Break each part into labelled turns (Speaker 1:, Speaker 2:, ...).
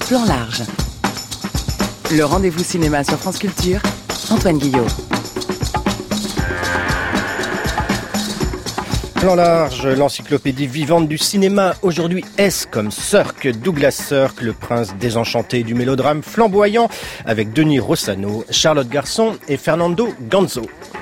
Speaker 1: Plan large. Le rendez-vous cinéma sur France Culture, Antoine Guillot.
Speaker 2: Plan large, l'encyclopédie vivante du cinéma. Aujourd'hui, S comme Sirk, Douglas Sirk, le prince désenchanté du mélodrame flamboyant, avec Denis Rossano, Charlotte Garçon et Fernando Ganzo.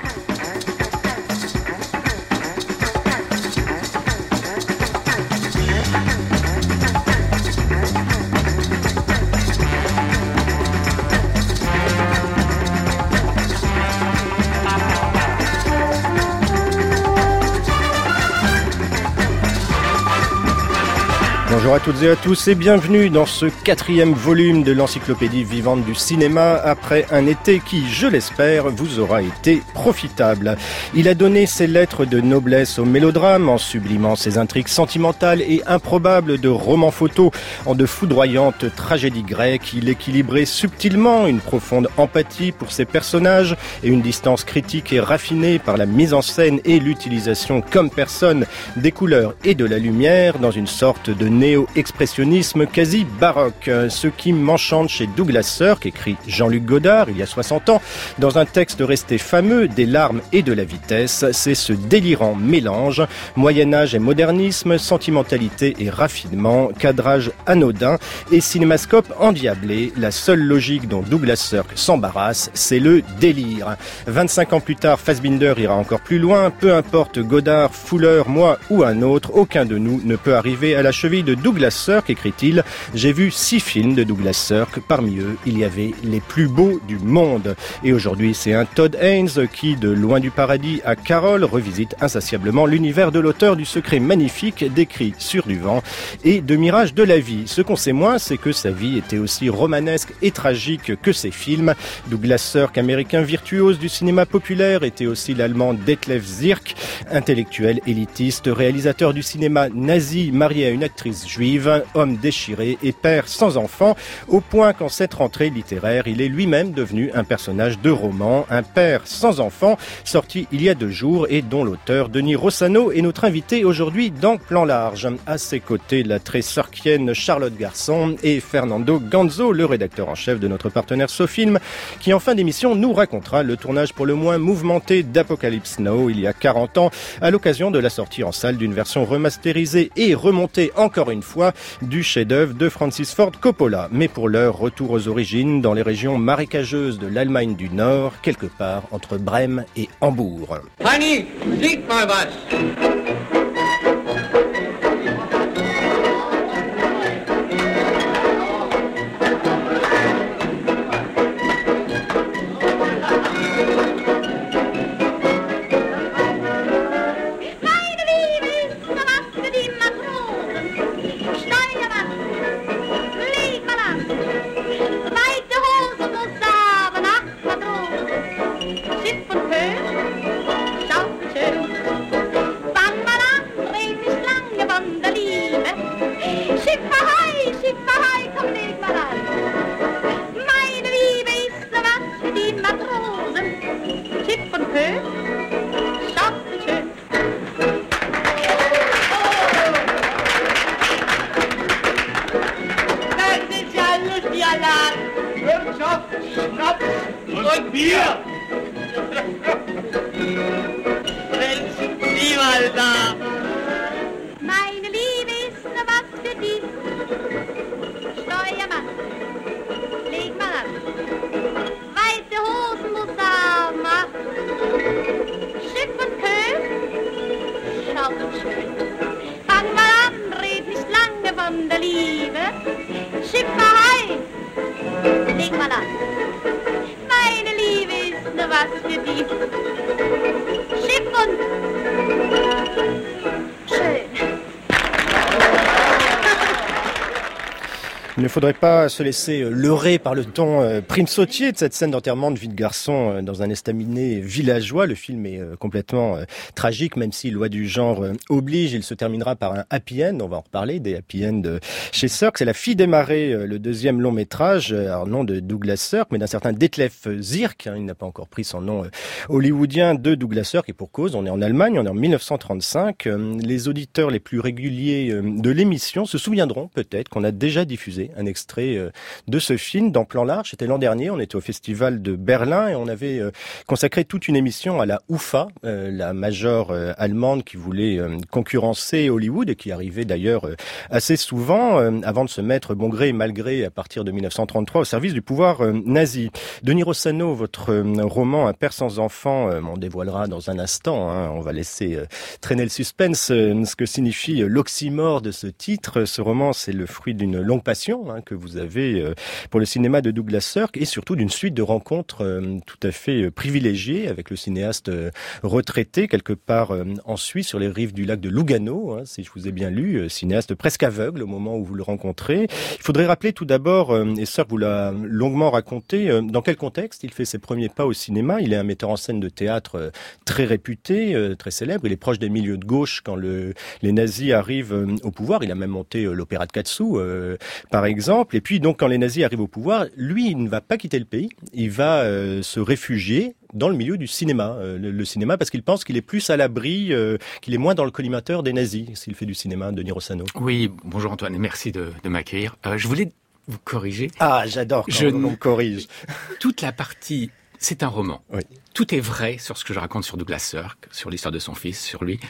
Speaker 2: Bonjour à toutes et à tous et bienvenue dans ce 4e volume de l'encyclopédie vivante du cinéma après un été qui, je l'espère, vous aura été profitable. Il a donné ses lettres de noblesse au mélodrame en sublimant ses intrigues sentimentales et improbables de romans photos en de foudroyantes tragédies grecques. Il équilibrait subtilement une profonde empathie pour ses personnages et une distance critique et raffinée par la mise en scène et l'utilisation comme personne des couleurs et de la lumière dans une sorte de néo-expressionnisme quasi baroque. Ce qui m'enchante chez Douglas Sirk, écrit Jean-Luc Godard il y a 60 ans, dans un texte resté fameux, des larmes et de la vitesse, c'est ce délirant mélange, Moyen-Âge et modernisme, sentimentalité et raffinement, cadrage anodin et cinémascope endiablé. La seule logique dont Douglas Sirk s'embarrasse, c'est le délire. 25 ans plus tard, Fassbinder ira encore plus loin, peu importe Godard, Fuller, moi ou un autre, aucun de nous ne peut arriver à la cheville de Douglas Sirk, écrit-il. J'ai vu 6 films de Douglas Sirk. Parmi eux, il y avait les plus beaux du monde. Et aujourd'hui, c'est un Todd Haynes qui, de Loin du paradis à Carole, revisite insatiablement l'univers de l'auteur du Secret magnifique, décrit sur du vent, et de Mirage de la vie. Ce qu'on sait moins, c'est que sa vie était aussi romanesque et tragique que ses films. Douglas Sirk, américain virtuose du cinéma populaire, était aussi l'allemand Detlef Zirk, intellectuel élitiste, réalisateur du cinéma nazi, marié à une actrice juive, homme déchiré et père sans enfant, au point qu'en cette rentrée littéraire, il est lui-même devenu un personnage de roman, un père sans enfant, sorti il y a 2 jours et dont l'auteur Denis Rossano est notre invité aujourd'hui dans Plan large. À ses côtés, la très sirkienne Charlotte Garçon et Fernando Ganzo, le rédacteur en chef de notre partenaire SoFilm, qui en fin d'émission nous racontera le tournage pour le moins mouvementé d'Apocalypse Now il y a 40 ans, à l'occasion de la sortie en salle d'une version remasterisée et remontée encore une fois du chef-d'œuvre de Francis Ford Coppola. Mais pour l'heure, retour aux origines dans les régions marécageuses de l'Allemagne du Nord, quelque part entre Brême et Hambourg.
Speaker 3: Honey, fliegt mal was!
Speaker 2: Il ne faudrait pas se laisser leurrer par le ton prime-sautier de cette scène d'enterrement de vie de garçon dans un estaminet villageois. Le film est complètement tragique, même si loi du genre oblige. Il se terminera par un happy end. On va en reparler des happy end chez Sirk. C'est La fille des marais, le 2e long métrage, alors non de Douglas Sirk, mais d'un certain Detlef Zirk. Il n'a pas encore pris son nom hollywoodien de Douglas Sirk. Et pour cause, on est en Allemagne, on est en 1935. Les auditeurs les plus réguliers de l'émission se souviendront peut-être qu'on a déjà diffusé un extrait de ce film dans Plan Large. C'était l'an dernier, on était au Festival de Berlin et on avait consacré toute une émission à la UFA, la major allemande qui voulait concurrencer Hollywood et qui arrivait d'ailleurs assez souvent avant de se mettre bon gré et mal gré à partir de 1933 au service du pouvoir nazi. Denis Rossano, votre roman Un père sans enfant, on dévoilera dans un instant, on va laisser traîner le suspense, ce que signifie l'oxymore de ce titre. Ce roman, c'est le fruit d'une longue passion que vous avez pour le cinéma de Douglas Sirk et surtout d'une suite de rencontres tout à fait privilégiées avec le cinéaste retraité quelque part en Suisse sur les rives du lac de Lugano, si je vous ai bien lu, cinéaste presque aveugle au moment où vous le rencontrez. Il faudrait rappeler tout d'abord, et Sirk vous l'a longuement raconté, dans quel contexte il fait ses premiers pas au cinéma. Il est un metteur en scène de théâtre très réputé, très célèbre. Il est proche des milieux de gauche quand les nazis arrivent au pouvoir. Il a même monté l'opéra de Katsu, par exemple. Et puis donc quand les nazis arrivent au pouvoir, lui, il ne va pas quitter le pays. Il va se réfugier dans le milieu du cinéma. Le cinéma, parce qu'il pense qu'il est plus à l'abri, qu'il est moins dans le collimateur des nazis, s'il fait du cinéma, Denis Rossano.
Speaker 4: Oui, bonjour Antoine, et merci de m'accueillir. Je voulais vous corriger.
Speaker 2: Ah, j'adore quand on me corrige.
Speaker 4: Toute la partie, c'est un roman.
Speaker 2: Oui.
Speaker 4: Tout est vrai sur ce que je raconte sur Douglas Sirk, sur l'histoire de son fils, sur lui.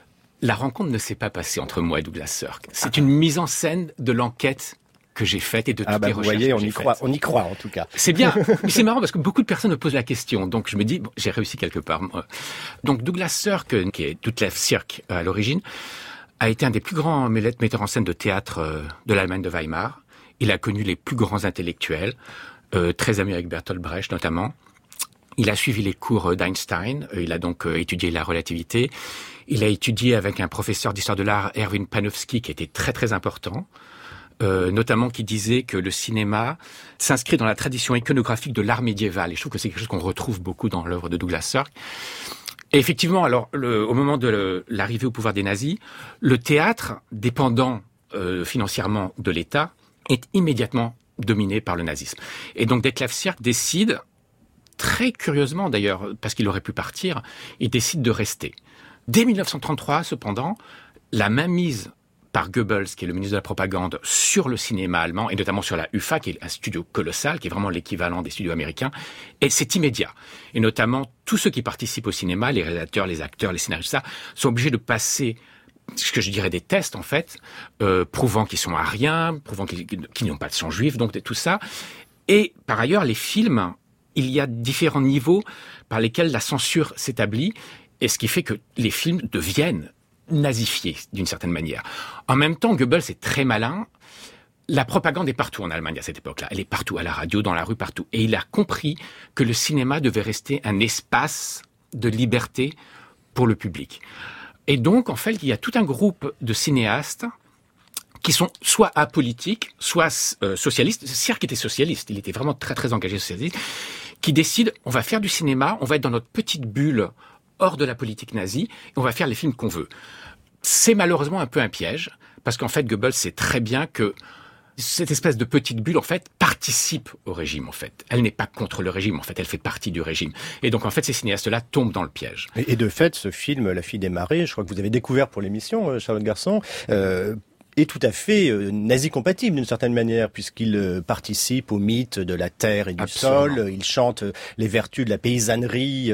Speaker 4: La rencontre ne s'est pas passée entre moi et Douglas Sirk. C'est une mise en scène de l'enquête que j'ai faite et de toutes les recherches que j'ai faites.
Speaker 2: On y croit en tout cas.
Speaker 4: C'est bien, mais c'est marrant parce que beaucoup de personnes me posent la question. Donc je me dis, bon, j'ai réussi quelque part. Donc Douglas Sirk, qui est Detlef Sirk à l'origine, a été un des plus grands metteurs en scène de théâtre de l'Allemagne de Weimar. Il a connu les plus grands intellectuels, très ami avec Bertolt Brecht notamment. Il a suivi les cours d'Einstein, il a donc étudié la relativité. Il a étudié avec un professeur d'histoire de l'art, Erwin Panofsky, qui était très très important, notamment qui disait que le cinéma s'inscrit dans la tradition iconographique de l'art médiéval. Et je trouve que c'est quelque chose qu'on retrouve beaucoup dans l'œuvre de Douglas Sirk. Et effectivement, alors au moment de l'arrivée au pouvoir des nazis, le théâtre, dépendant financièrement de l'État, est immédiatement dominé par le nazisme. Et donc Detlef Sirk décide, très curieusement d'ailleurs, parce qu'il aurait pu partir, il décide de rester. Dès 1933, cependant, la mainmise par Goebbels, qui est le ministre de la propagande, sur le cinéma allemand, et notamment sur la UFA, qui est un studio colossal, qui est vraiment l'équivalent des studios américains, et c'est immédiat. Et notamment, tous ceux qui participent au cinéma, les réalisateurs, les acteurs, les scénaristes, ça, sont obligés de passer ce que je dirais des tests, en fait, prouvant qu'ils sont ariens, prouvant qu'ils n'ont pas de sang juif, donc tout ça. Et par ailleurs, les films, il y a différents niveaux par lesquels la censure s'établit, et ce qui fait que les films deviennent nazifiés, d'une certaine manière. En même temps, Goebbels est très malin. La propagande est partout en Allemagne à cette époque-là. Elle est partout, à la radio, dans la rue, partout. Et il a compris que le cinéma devait rester un espace de liberté pour le public. Et donc, en fait, il y a tout un groupe de cinéastes qui sont soit apolitiques, soit socialistes. Sirk était socialiste, il était vraiment très très engagé socialiste, qui décident, on va faire du cinéma, on va être dans notre petite bulle hors de la politique nazie, et on va faire les films qu'on veut. C'est malheureusement un peu un piège, parce qu'en fait, Goebbels sait très bien que cette espèce de petite bulle, en fait, participe au régime, en fait. Elle n'est pas contre le régime, en fait, elle fait partie du régime. Et donc, en fait, ces cinéastes-là tombent dans le piège.
Speaker 2: Et de fait, ce film, La fille des marées, je crois que vous avez découvert pour l'émission, Charlotte Garçon, est tout à fait nazi-compatible d'une certaine manière, puisqu'il participe au mythe de la terre et du sol, il chante les vertus de la paysannerie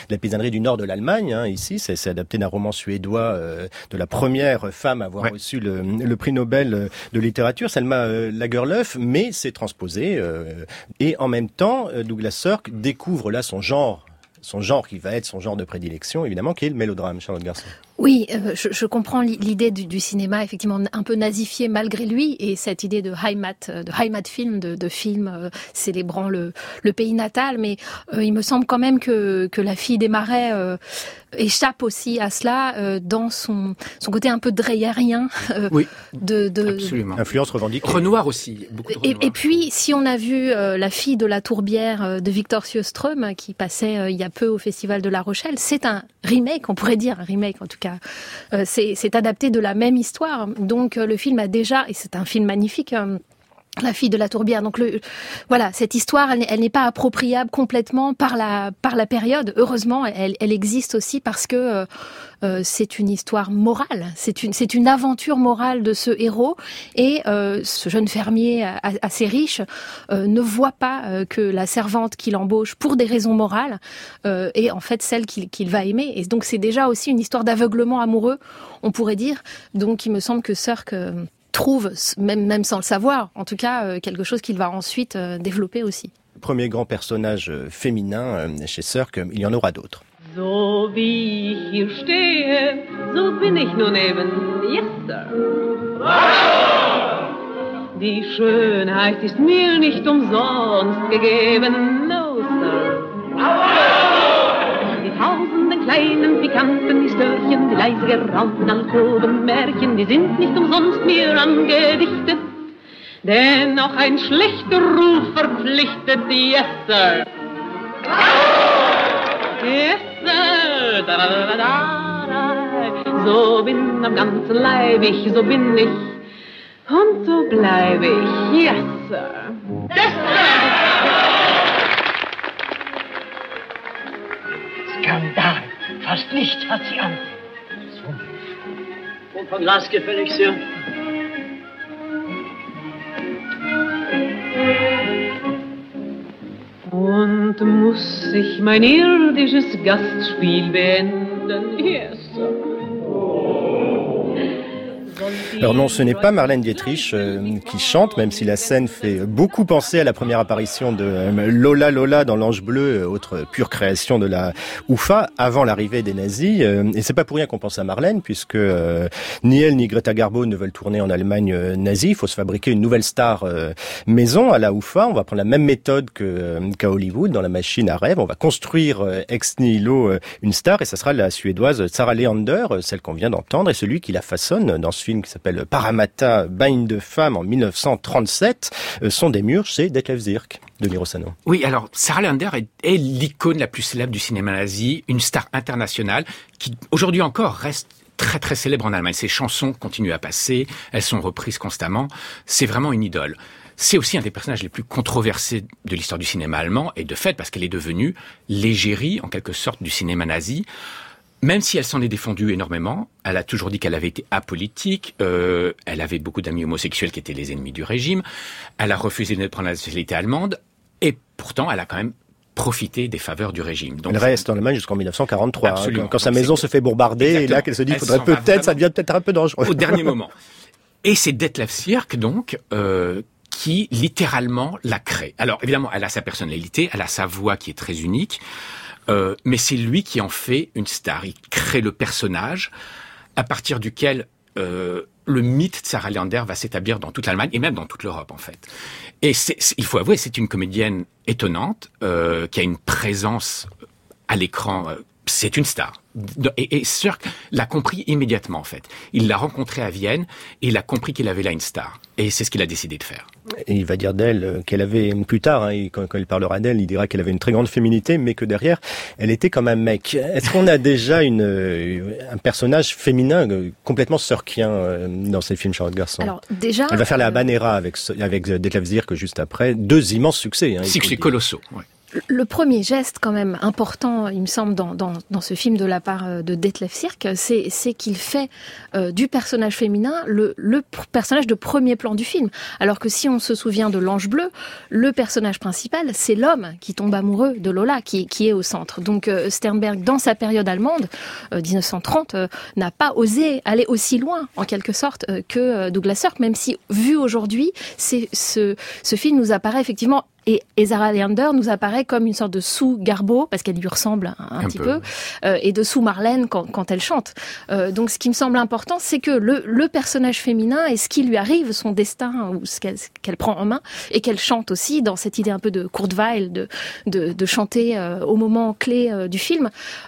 Speaker 2: du nord de l'Allemagne, ici, c'est adapté d'un roman suédois de la première femme à avoir reçu le prix Nobel de littérature, Selma Lagerlöf, mais c'est transposé, et en même temps, Douglas Sirk découvre là son genre qui va être son genre de prédilection, évidemment, qui est le mélodrame, Charlotte Garçon.
Speaker 5: Oui, je comprends l'idée du cinéma, effectivement, un peu nazifié malgré lui, et cette idée de Heimatfilm, de film célébrant le pays natal, mais il me semble quand même que La fille des marais échappe aussi à cela dans son côté un peu dreyerien.
Speaker 4: Oui, absolument.
Speaker 2: Influence revendiquée.
Speaker 4: Renoir aussi, beaucoup de Renoir.
Speaker 5: Et puis, si on a vu La fille de la tourbière de Victor Sjöström, qui passait il y a peu au Festival de La Rochelle, c'est un remake, on pourrait dire un remake en tout cas. C'est adapté de la même histoire. Donc le film a déjà, et c'est un film magnifique, La fille de la tourbière. Donc voilà, cette histoire, elle n'est pas appropriable complètement par la période. Heureusement, elle existe aussi parce que c'est une histoire morale. C'est une aventure morale de ce héros. Et ce jeune fermier assez riche ne voit pas que la servante qu'il embauche pour des raisons morales est en fait celle qu'il va aimer. Et donc c'est déjà aussi une histoire d'aveuglement amoureux, on pourrait dire. Donc il me semble que Sirk trouve, même sans le savoir, en tout cas, quelque chose qu'il va ensuite développer aussi.
Speaker 2: Premier grand personnage féminin chez Sirk, il y en aura d'autres.
Speaker 6: So wie ich hier stehe, so bin ich nun eben, yes, sir. Die Schönheit ist mir nicht umsonst gegeben, no, sir. Die tausenden kleinen pikanten Histörchen, die leise geraunten Alkovenmärchen, die sind nicht umsonst mir angedichtet, denn auch ein schlechter Ruf verpflichtet, yes, sir. Yes, sir. Da, da, da, da, da. So bin am ganzen Leib ich, so bin ich und so bleibe ich, yes, sir. Yes, sir.
Speaker 7: Skandal. Fast nichts hat sie an.
Speaker 3: Und von Glas gefällig, Sir.
Speaker 6: Und muss ich mein irdisches Gastspiel beenden? Yes, sir.
Speaker 2: Alors non, ce n'est pas Marlène Dietrich qui chante, même si la scène fait beaucoup penser à la première apparition de Lola Lola dans l'Ange Bleu, autre pure création de la UFA, avant l'arrivée des nazis. Et c'est pas pour rien qu'on pense à Marlène, puisque ni elle ni Greta Garbo ne veulent tourner en Allemagne nazie. Il faut se fabriquer une nouvelle star maison à la UFA. On va prendre la même méthode qu'à Hollywood, dans la machine à rêve. On va construire ex nihilo une star, et ça sera la Suédoise Sarah Leander, celle qu'on vient d'entendre, et celui qui la façonne dans ce film qui s'appelle Parramatta, bagne de femme en 1937. Son démiurge, c'est Detlev Sierck de Rossano.
Speaker 4: Oui, alors Sarah Leander est l'icône la plus célèbre du cinéma nazi, une star internationale qui aujourd'hui encore reste très très célèbre en Allemagne. Ses chansons continuent à passer, elles sont reprises constamment. C'est vraiment une idole. C'est aussi un des personnages les plus controversés de l'histoire du cinéma allemand, et de fait parce qu'elle est devenue l'égérie en quelque sorte du cinéma nazi. Même si elle s'en est défendue énormément, elle a toujours dit qu'elle avait été apolitique, elle avait beaucoup d'amis homosexuels qui étaient les ennemis du régime, elle a refusé de prendre la nationalité allemande, et pourtant elle a quand même profité des faveurs du régime. Donc,
Speaker 2: elle reste en Allemagne jusqu'en 1943,
Speaker 4: absolument.
Speaker 2: Quand sa maison se fait bombarder, exactement. Et là qu'elle se dit, ça devient peut-être un peu dangereux.
Speaker 4: Au dernier moment. Et c'est Detlev Sierck, donc, qui littéralement la crée. Alors évidemment, elle a sa personnalité, elle a sa voix qui est très unique, mais c'est lui qui en fait une star. Il crée le personnage à partir duquel le mythe de Sarah Leander va s'établir dans toute l'Allemagne et même dans toute l'Europe en fait. Et il faut avouer, c'est une comédienne étonnante qui a une présence à l'écran. C'est une star. Et Sirk l'a compris immédiatement, en fait. Il l'a rencontrée à Vienne et il a compris qu'il avait là une star. Et c'est ce qu'il a décidé de faire.
Speaker 2: Et il va dire d'elle qu'elle avait, plus tard, quand il parlera d'elle, il dira qu'elle avait une très grande féminité, mais que derrière, elle était comme un mec. Est-ce qu'on a déjà un personnage féminin complètement sirkien dans ces films, Charlotte Garçon?
Speaker 5: Alors, déjà...
Speaker 2: Elle va faire la Habanera avec Detlev Sierck juste après. 2 immenses succès.
Speaker 4: Succès colossaux, ouais.
Speaker 5: Le premier geste quand même important, il me semble, dans ce film de la part de Detlev Sierck, c'est qu'il fait du personnage féminin le personnage de premier plan du film. Alors que si on se souvient de l'Ange Bleu, le personnage principal, c'est l'homme qui tombe amoureux de Lola, qui est au centre. Donc Sternberg, dans sa période allemande, 1930, n'a pas osé aller aussi loin, en quelque sorte, que Douglas Sirk, même si, vu aujourd'hui, ce film nous apparaît effectivement... Et Sarah Leander nous apparaît comme une sorte de sous-Garbo, parce qu'elle lui ressemble un petit peu, et de sous-Marlène quand elle chante. Donc ce qui me semble important, c'est que le personnage féminin et ce qui lui arrive, son destin, ou ce qu'elle prend en main, et qu'elle chante aussi dans cette idée un peu de Kurt Weill, de chanter au moment clé du film,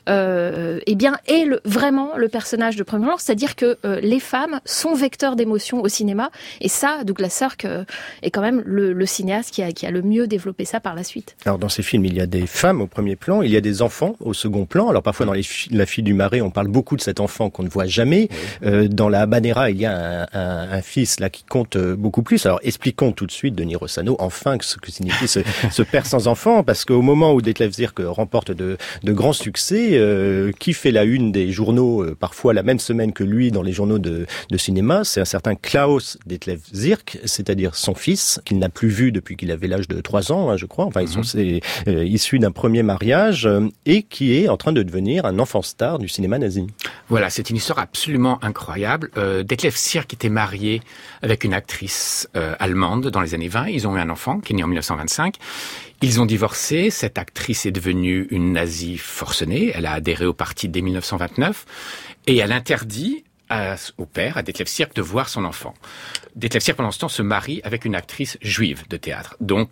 Speaker 5: eh bien, est vraiment le personnage de premier plan, c'est-à-dire que les femmes sont vecteurs d'émotions au cinéma, et ça, Douglas Sirk est quand même le cinéaste qui a le mieux mieux développer ça par la suite.
Speaker 2: Alors dans ces films, il y a des femmes au premier plan, il y a des enfants au second plan. Alors parfois dans La fille du marais, on parle beaucoup de cet enfant qu'on ne voit jamais. Dans La Habanera, il y a un fils là qui compte beaucoup plus. Alors expliquons tout de suite, Denis Rossano, enfin ce que signifie ce père sans enfant, parce qu'au moment où Detlev Zirk remporte de grands succès, qui fait la une des journaux parfois la même semaine que lui dans les journaux de cinéma, c'est un certain Klaus Detlev Zirk, c'est-à-dire son fils, qu'il n'a plus vu depuis qu'il avait l'âge de 3 ans, je crois. Enfin, ils sont issus d'un premier mariage et qui est en train de devenir un enfant star du cinéma nazi.
Speaker 4: Voilà, c'est une histoire absolument incroyable. Detlev Zirk était marié avec une actrice allemande dans les années 20. Ils ont eu un enfant qui est né en 1925. Ils ont divorcé. Cette actrice est devenue une nazie forcenée. Elle a adhéré au parti dès 1929 et elle interdit au père, à Detlev Zirk, de voir son enfant. Detlev Zirk, pendant ce temps, se marie avec une actrice juive de théâtre. Donc,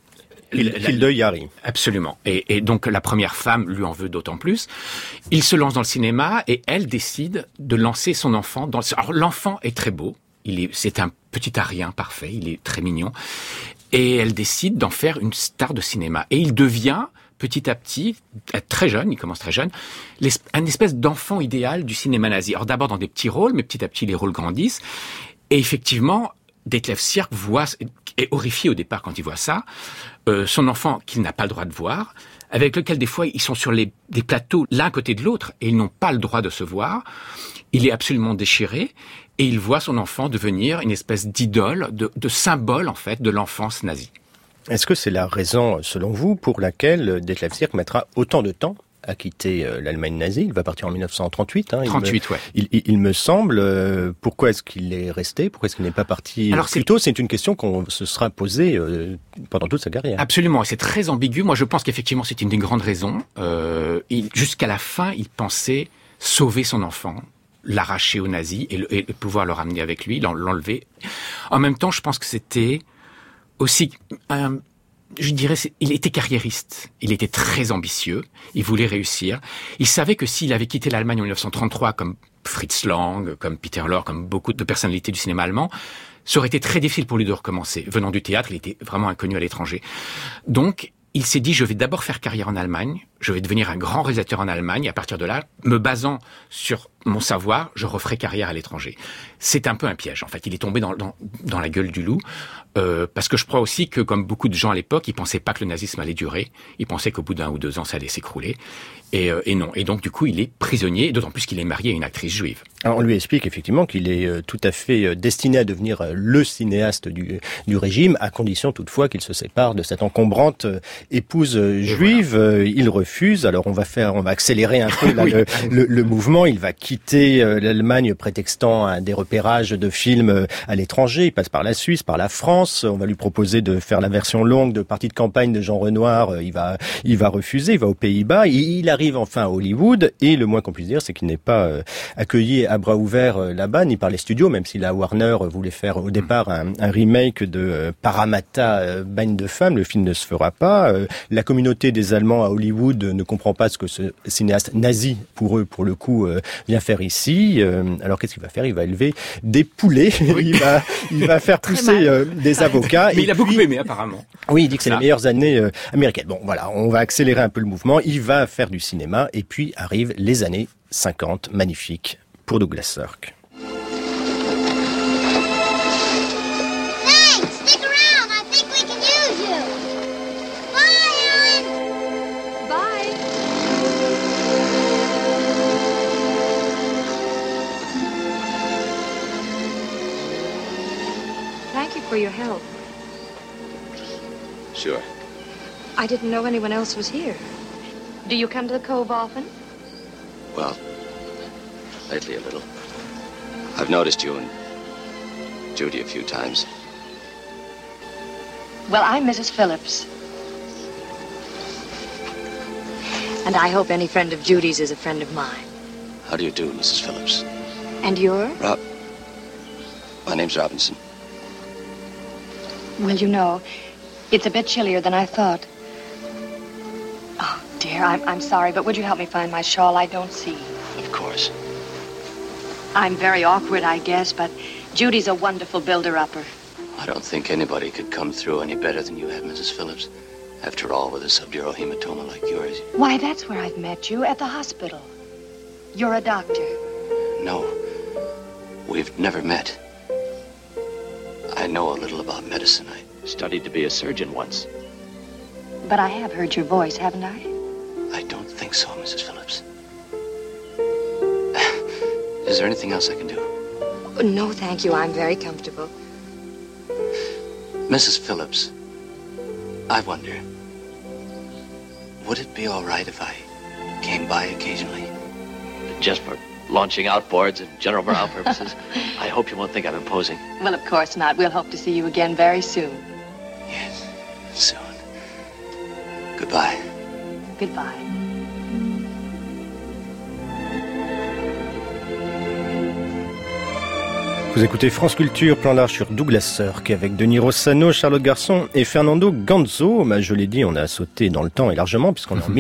Speaker 2: Hilde Yari.
Speaker 4: Absolument. Et donc, la première femme lui en veut d'autant plus. Il se lance dans le cinéma et elle décide de lancer son enfant Alors, l'enfant est très beau. C'est un petit arien parfait. Il est très mignon. Et elle décide d'en faire une star de cinéma. Et il devient, petit à petit, très jeune, il commence très jeune, un espèce d'enfant idéal du cinéma nazi. Alors d'abord dans des petits rôles, mais petit à petit les rôles grandissent. Et effectivement, Detlev Zirk est horrifié au départ quand il voit ça. Son enfant qu'il n'a pas le droit de voir, avec lequel des fois ils sont sur des plateaux l'un côté de l'autre et ils n'ont pas le droit de se voir. Il est absolument déchiré et il voit son enfant devenir une espèce d'idole, de symbole en fait de l'enfance nazie.
Speaker 2: Est-ce que c'est la raison, selon vous, pour laquelle Detlev Zirk mettra autant de temps à quitter l'Allemagne nazie? Il va partir en 1938.
Speaker 4: 38, ouais.
Speaker 2: Il me semble. Pourquoi est-ce qu'il est resté? Pourquoi est-ce qu'il n'est pas parti plus tôt? C'est une question qu'on se sera posée pendant toute sa carrière.
Speaker 4: Absolument, et c'est très ambigu. Moi, je pense qu'effectivement, c'est une des grandes raisons. Jusqu'à la fin, il pensait sauver son enfant, l'arracher aux nazis et pouvoir le ramener avec lui, l'enlever. En même temps, je pense que c'était aussi je dirais, il était carriériste. Il était très ambitieux. Il voulait réussir. Il savait que s'il avait quitté l'Allemagne en 1933, comme Fritz Lang, comme Peter Lorre, comme beaucoup de personnalités du cinéma allemand, ça aurait été très difficile pour lui de recommencer. Venant du théâtre, il était vraiment inconnu à l'étranger. Donc, il s'est dit, je vais d'abord faire carrière en Allemagne. Je vais devenir un grand réalisateur en Allemagne. Et à partir de là, me basant sur mon savoir, je referai carrière à l'étranger. C'est un peu un piège, en fait. Il est tombé dans la gueule du loup. Parce que je crois aussi que, comme beaucoup de gens à l'époque, ils pensaient pas que le nazisme allait durer. Ils pensaient qu'au bout d'1 ou 2 ans, ça allait s'écrouler. Et non. Et donc, du coup, il est prisonnier, d'autant plus qu'il est marié à une actrice juive.
Speaker 2: Alors, on lui explique effectivement qu'il est tout à fait destiné à devenir le cinéaste du régime, à condition toutefois qu'il se sépare de cette encombrante épouse juive. Voilà. Il refuse. Alors, on va accélérer un peu là, le mouvement. Il va quitter l'Allemagne prétextant des repérages de films à l'étranger. Il passe par la Suisse, par la France. On va lui proposer de faire la version longue de Partie de campagne de Jean Renoir. Il va refuser. Il va aux Pays-Bas. Il arrive enfin à Hollywood. Et le moins qu'on puisse dire, c'est qu'il n'est pas accueilli à bras ouverts là-bas, ni par les studios, même si la Warner voulait faire au départ un remake de Parramatta, Bagne de femmes. Le film ne se fera pas. La communauté des Allemands à Hollywood ne comprend pas ce que ce cinéaste nazi, pour eux, pour le coup, vient faire ici. Alors qu'est-ce qu'il va faire? Il va élever des poulets. Oui. il va faire pousser des avocats.
Speaker 4: Mais il a beaucoup aimé, apparemment.
Speaker 2: Oui, il dit que c'est les meilleures années américaines. Bon, voilà, on va accélérer un peu le mouvement. Il va faire du cinéma. Et puis arrivent les années 50, magnifiques, pour Douglas Sirk.
Speaker 8: For your help.
Speaker 9: Sure.
Speaker 8: I didn't know anyone else was here. Do you come to the Cove often?
Speaker 9: Well, lately a little. I've noticed you and Judy a few times.
Speaker 8: Well, I'm Mrs. Phillips. And I hope any friend of Judy's is a friend of mine.
Speaker 9: How do you do, Mrs. Phillips?
Speaker 8: And you're?
Speaker 9: My name's Robinson.
Speaker 8: Well, you know, it's a bit chillier than I thought. Oh, dear, I'm sorry, but would you help me find my shawl? I don't see.
Speaker 9: Of course.
Speaker 8: I'm very awkward, I guess, but Judy's a wonderful builder-upper.
Speaker 9: I don't think anybody could come through any better than you have, Mrs. Phillips. After all, with a subdural hematoma like yours.
Speaker 8: Why, that's where I've met you, at the hospital. You're a doctor.
Speaker 9: No, we've never met. I know a little about medicine. I studied to be a surgeon once.
Speaker 8: But I have heard your voice, haven't I?
Speaker 9: I don't think so, Mrs. Phillips. Is there anything else I can do?
Speaker 8: Oh, no, thank you. I'm very comfortable.
Speaker 9: Mrs. Phillips, I wonder, would it be all right if I came by occasionally? Just for launching outboards and general morale purposes? I hope you won't think I'm imposing.
Speaker 8: Well, of course not. We'll hope to see you again very soon.
Speaker 9: Yes, soon. Goodbye.
Speaker 8: Goodbye.
Speaker 2: Vous écoutez France Culture, plan large sur Douglas Sirk avec Denis Rossano, Charlotte Garçon et Fernando Ganzo. Je l'ai dit, on a sauté dans le temps et largement puisqu'on est en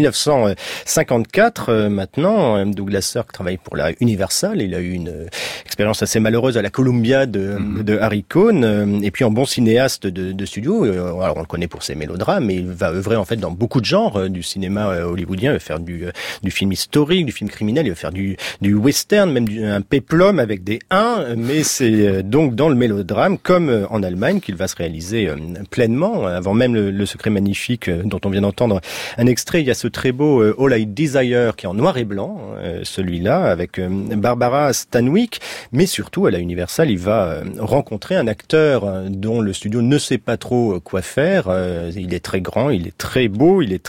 Speaker 2: 1954 maintenant. Douglas Sirk travaille pour la Universal. Il a eu une expérience assez malheureuse à la Columbia de Harry Cohn. Et puis en bon cinéaste de studio, alors on le connaît pour ses mélodrames, mais il va œuvrer en fait dans beaucoup de genres du cinéma hollywoodien. Il va faire du film historique, du film criminel, il va faire du western, même un péplum avec des 1, mais c'est donc dans le mélodrame, comme en Allemagne, qu'il va se réaliser pleinement. Avant même le Secret magnifique dont on vient d'entendre un extrait, il y a ce très beau All I Desire qui est en noir et blanc, celui-là, avec Barbara Stanwyck. Mais surtout, à la Universal, il va rencontrer un acteur dont le studio ne sait pas trop quoi faire. Il est très grand, il est très beau, il est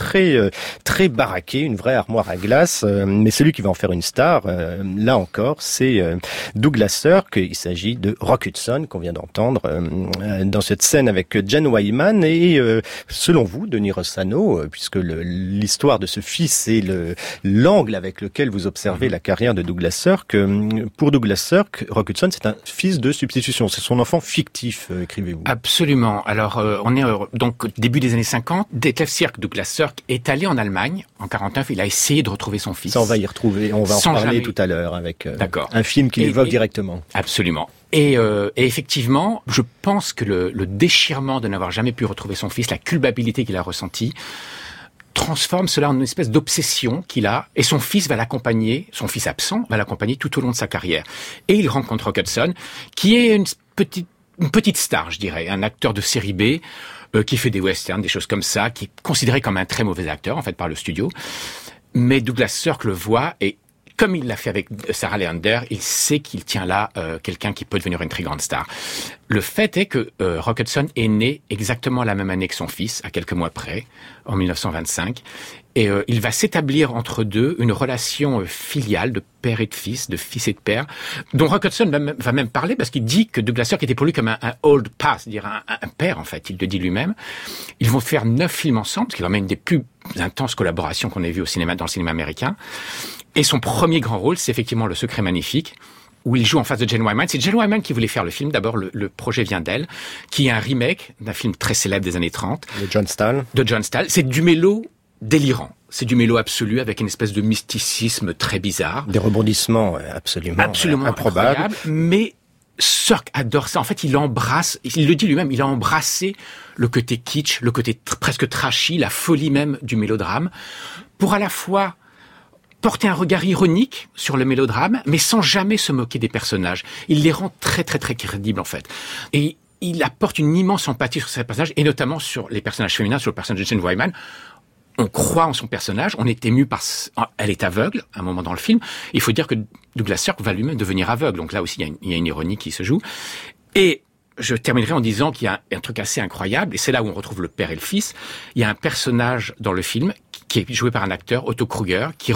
Speaker 2: très baraqué, une vraie armoire à glace. Mais celui qui va en faire une star, là encore, c'est Douglas Sirk. Il s'agit de Rock Hudson qu'on vient d'entendre dans cette scène avec Jane Wyman. Et selon vous, Denis Rossano, puisque l'histoire de ce fils est l'angle avec lequel vous observez la carrière de Douglas Sirk, pour Douglas Sirk, Rock Hudson, c'est un fils de substitution, c'est son enfant fictif, écrivez-vous.
Speaker 4: Absolument. Alors, on est donc au début des années 50. Detlef Sirk, Douglas Sirk, est allé en Allemagne en 49. Il a essayé de retrouver son fils.
Speaker 2: Ça, on va y retrouver, on va en parler tout à l'heure avec un film qui l'évoque directement.
Speaker 4: Absolument. Et effectivement, je pense que le déchirement de n'avoir jamais pu retrouver son fils, la culpabilité qu'il a ressentie, transforme cela en une espèce d'obsession qu'il a, et son fils va l'accompagner, son fils absent va l'accompagner tout au long de sa carrière. Et il rencontre Rock Hudson, qui est une petite star, je dirais, un acteur de série B, qui fait des westerns, des choses comme ça, qui est considéré comme un très mauvais acteur, en fait, par le studio. Mais Douglas Sirk le voit, et comme il l'a fait avec Sarah Leander, il sait qu'il tient là quelqu'un qui peut devenir une très grande star. Le fait est que Rock Hudson est né exactement la même année que son fils, à quelques mois près, en 1925. Et il va s'établir entre deux une relation filiale de père et de fils et de père, dont Rock Hudson va même parler parce qu'il dit que Douglas Sirk était pour lui comme un old pa, c'est-à-dire un père en fait, il le dit lui-même. Ils vont faire 9 films ensemble, ce qui est vraiment une des plus intenses collaborations qu'on ait vues dans le cinéma américain. Et son premier grand rôle, c'est effectivement Le Secret magnifique, où il joue en face de Jane Wyman. C'est Jane Wyman qui voulait faire le film. D'abord, le projet vient d'elle, qui est un remake d'un film très célèbre des années 30.
Speaker 2: De John Stahl. C'est
Speaker 4: du mélo délirant. C'est du mélo absolu avec une espèce de mysticisme très bizarre.
Speaker 2: Des rebondissements absolument improbables.
Speaker 4: Mais Sirk adore ça. En fait, il le dit lui-même, il a embrassé le côté kitsch, le côté presque trashy, la folie même du mélodrame, pour à la fois porter un regard ironique sur le mélodrame, mais sans jamais se moquer des personnages. Il les rend très très très crédibles en fait. Et il apporte une immense empathie sur ces personnages, et notamment sur les personnages féminins, sur le personnage de Jane Wyman. On croit en son personnage, on est ému elle est aveugle à un moment dans le film. Il faut dire que Douglas Sirk va lui-même devenir aveugle, donc là aussi il y a une ironie qui se joue. Et je terminerai en disant qu'il y a un truc assez incroyable, et c'est là où on retrouve le père et le fils. Il y a un personnage dans le film qui est joué par un acteur, Otto Kruger, qui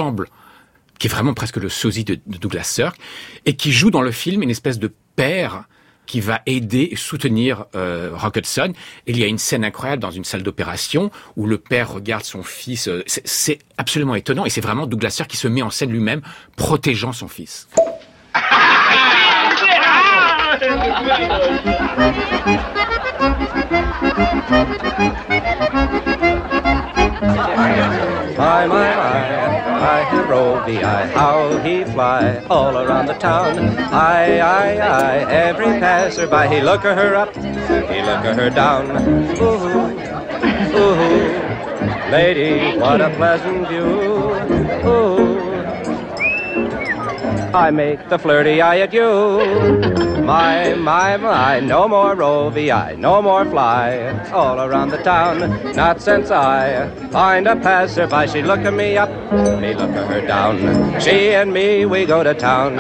Speaker 4: est vraiment presque le sosie de Douglas Sirk, et qui joue dans le film une espèce de père qui va aider et soutenir Rock Hudson. Et il y a une scène incroyable dans une salle d'opération où le père regarde son fils. C'est absolument étonnant, et c'est vraiment Douglas Sirk qui se met en scène lui-même, protégeant son fils.
Speaker 10: My hero V-I, how he fly all around the town. I, every passerby, he look at her up, he look at her down. Ooh, ooh, lady, what a pleasant view. Ooh, I make the flirty eye at you. My, no more roll-vi, no more fly all around the town. Not since I find a passerby, she look at me up, me look at her down. She and me, we go to town.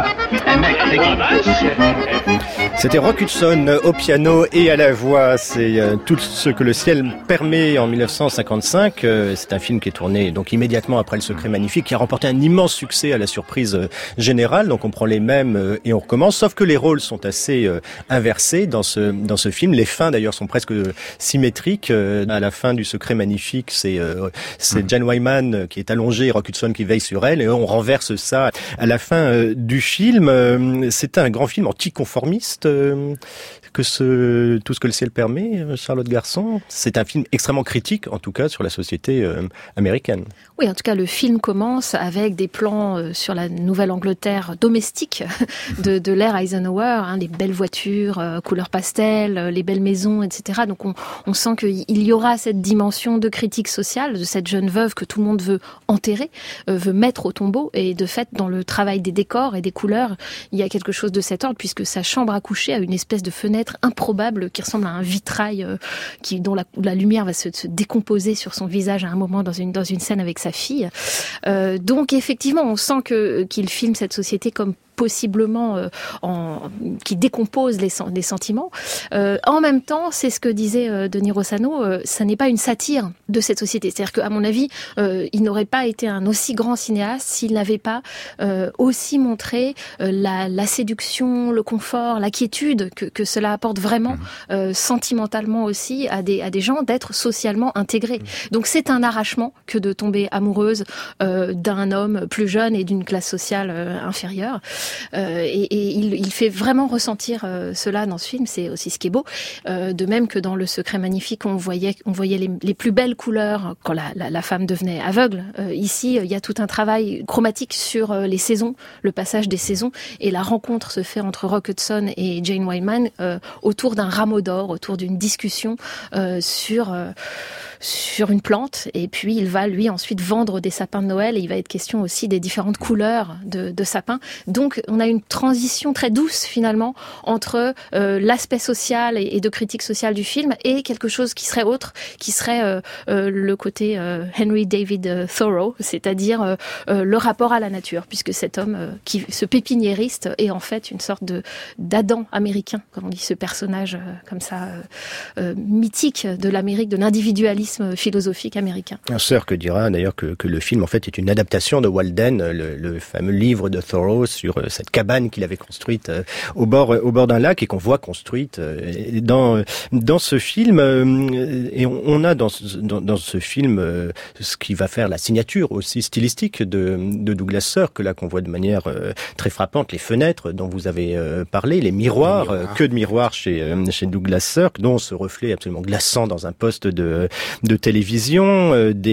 Speaker 2: C'était Rock Hudson au piano et à la voix. C'est tout ce que le ciel permet en 1955. C'est un film qui est tourné donc immédiatement après Le Secret Magnifique, qui a remporté un immense succès à la surprise générale. Donc on prend les mêmes et on recommence. Sauf que les rôles sont assez inversés dans ce film. Les fins d'ailleurs sont presque symétriques. À la fin du Secret Magnifique, c'est Jane Wyman qui est allongée et Rock Hudson qui veille sur elle, et on renverse ça à la fin du film. C'est un grand film anticonformiste. Tout ce que le ciel permet, Charlotte Garçon. C'est un film extrêmement critique, en tout cas, sur la société américaine.
Speaker 5: Oui, en tout cas, le film commence avec des plans sur la Nouvelle-Angleterre domestique de l'ère Eisenhower, les belles voitures, couleur pastel, les belles maisons, etc. Donc on sent qu'il y aura cette dimension de critique sociale de cette jeune veuve que tout le monde veut enterrer, veut mettre au tombeau. Et de fait, dans le travail des décors et des couleurs, il y a quelque chose de cet ordre, puisque sa chambre à coucher a une espèce de fenêtre improbable qui ressemble à un vitrail dont la lumière va se décomposer sur son visage à un moment dans une scène avec sa fille. Donc effectivement, on sent qu'il filme cette société comme possiblement qui décompose les sentiments. En même temps, c'est ce que disait Denis Rossano, ça n'est pas une satire de cette société. C'est-à-dire qu'à mon avis, il n'aurait pas été un aussi grand cinéaste s'il n'avait pas aussi montré la séduction, le confort, la quiétude que cela apporte vraiment sentimentalement aussi à des gens d'être socialement intégrés. Donc c'est un arrachement que de tomber amoureuse d'un homme plus jeune et d'une classe sociale inférieure. Et il fait vraiment ressentir cela dans ce film, c'est aussi ce qui est beau. De même que dans Le Secret Magnifique, on voyait les plus belles couleurs quand la femme devenait aveugle. Ici, il y a tout un travail chromatique sur les saisons, le passage des saisons, et la rencontre se fait entre Rock Hudson et Jane Wyman autour d'un rameau d'or, autour d'une discussion sur une plante, et puis il va lui ensuite vendre des sapins de Noël, et il va être question aussi des différentes couleurs de sapins. Donc on a une transition très douce finalement entre l'aspect social et de critique sociale du film et quelque chose qui serait autre, qui serait le côté Henry David Thoreau, c'est-à-dire le rapport à la nature, puisque cet homme ce pépiniériste est en fait une sorte d'Adam américain, comme on dit, ce personnage comme ça mythique de l'Amérique, de l'individualisme philosophique américain.
Speaker 2: Sirk dira d'ailleurs que le film en fait est une adaptation de Walden, le fameux livre de Thoreau sur cette cabane qu'il avait construite au bord d'un lac et qu'on voit construite dans ce film. Et on a dans ce film ce qui va faire la signature aussi stylistique de Douglas Sirk, là qu'on voit de manière très frappante, les fenêtres dont vous avez parlé, les miroirs, que de miroirs chez Douglas Sirk, dont ce reflet absolument glaçant dans un poste de télévision,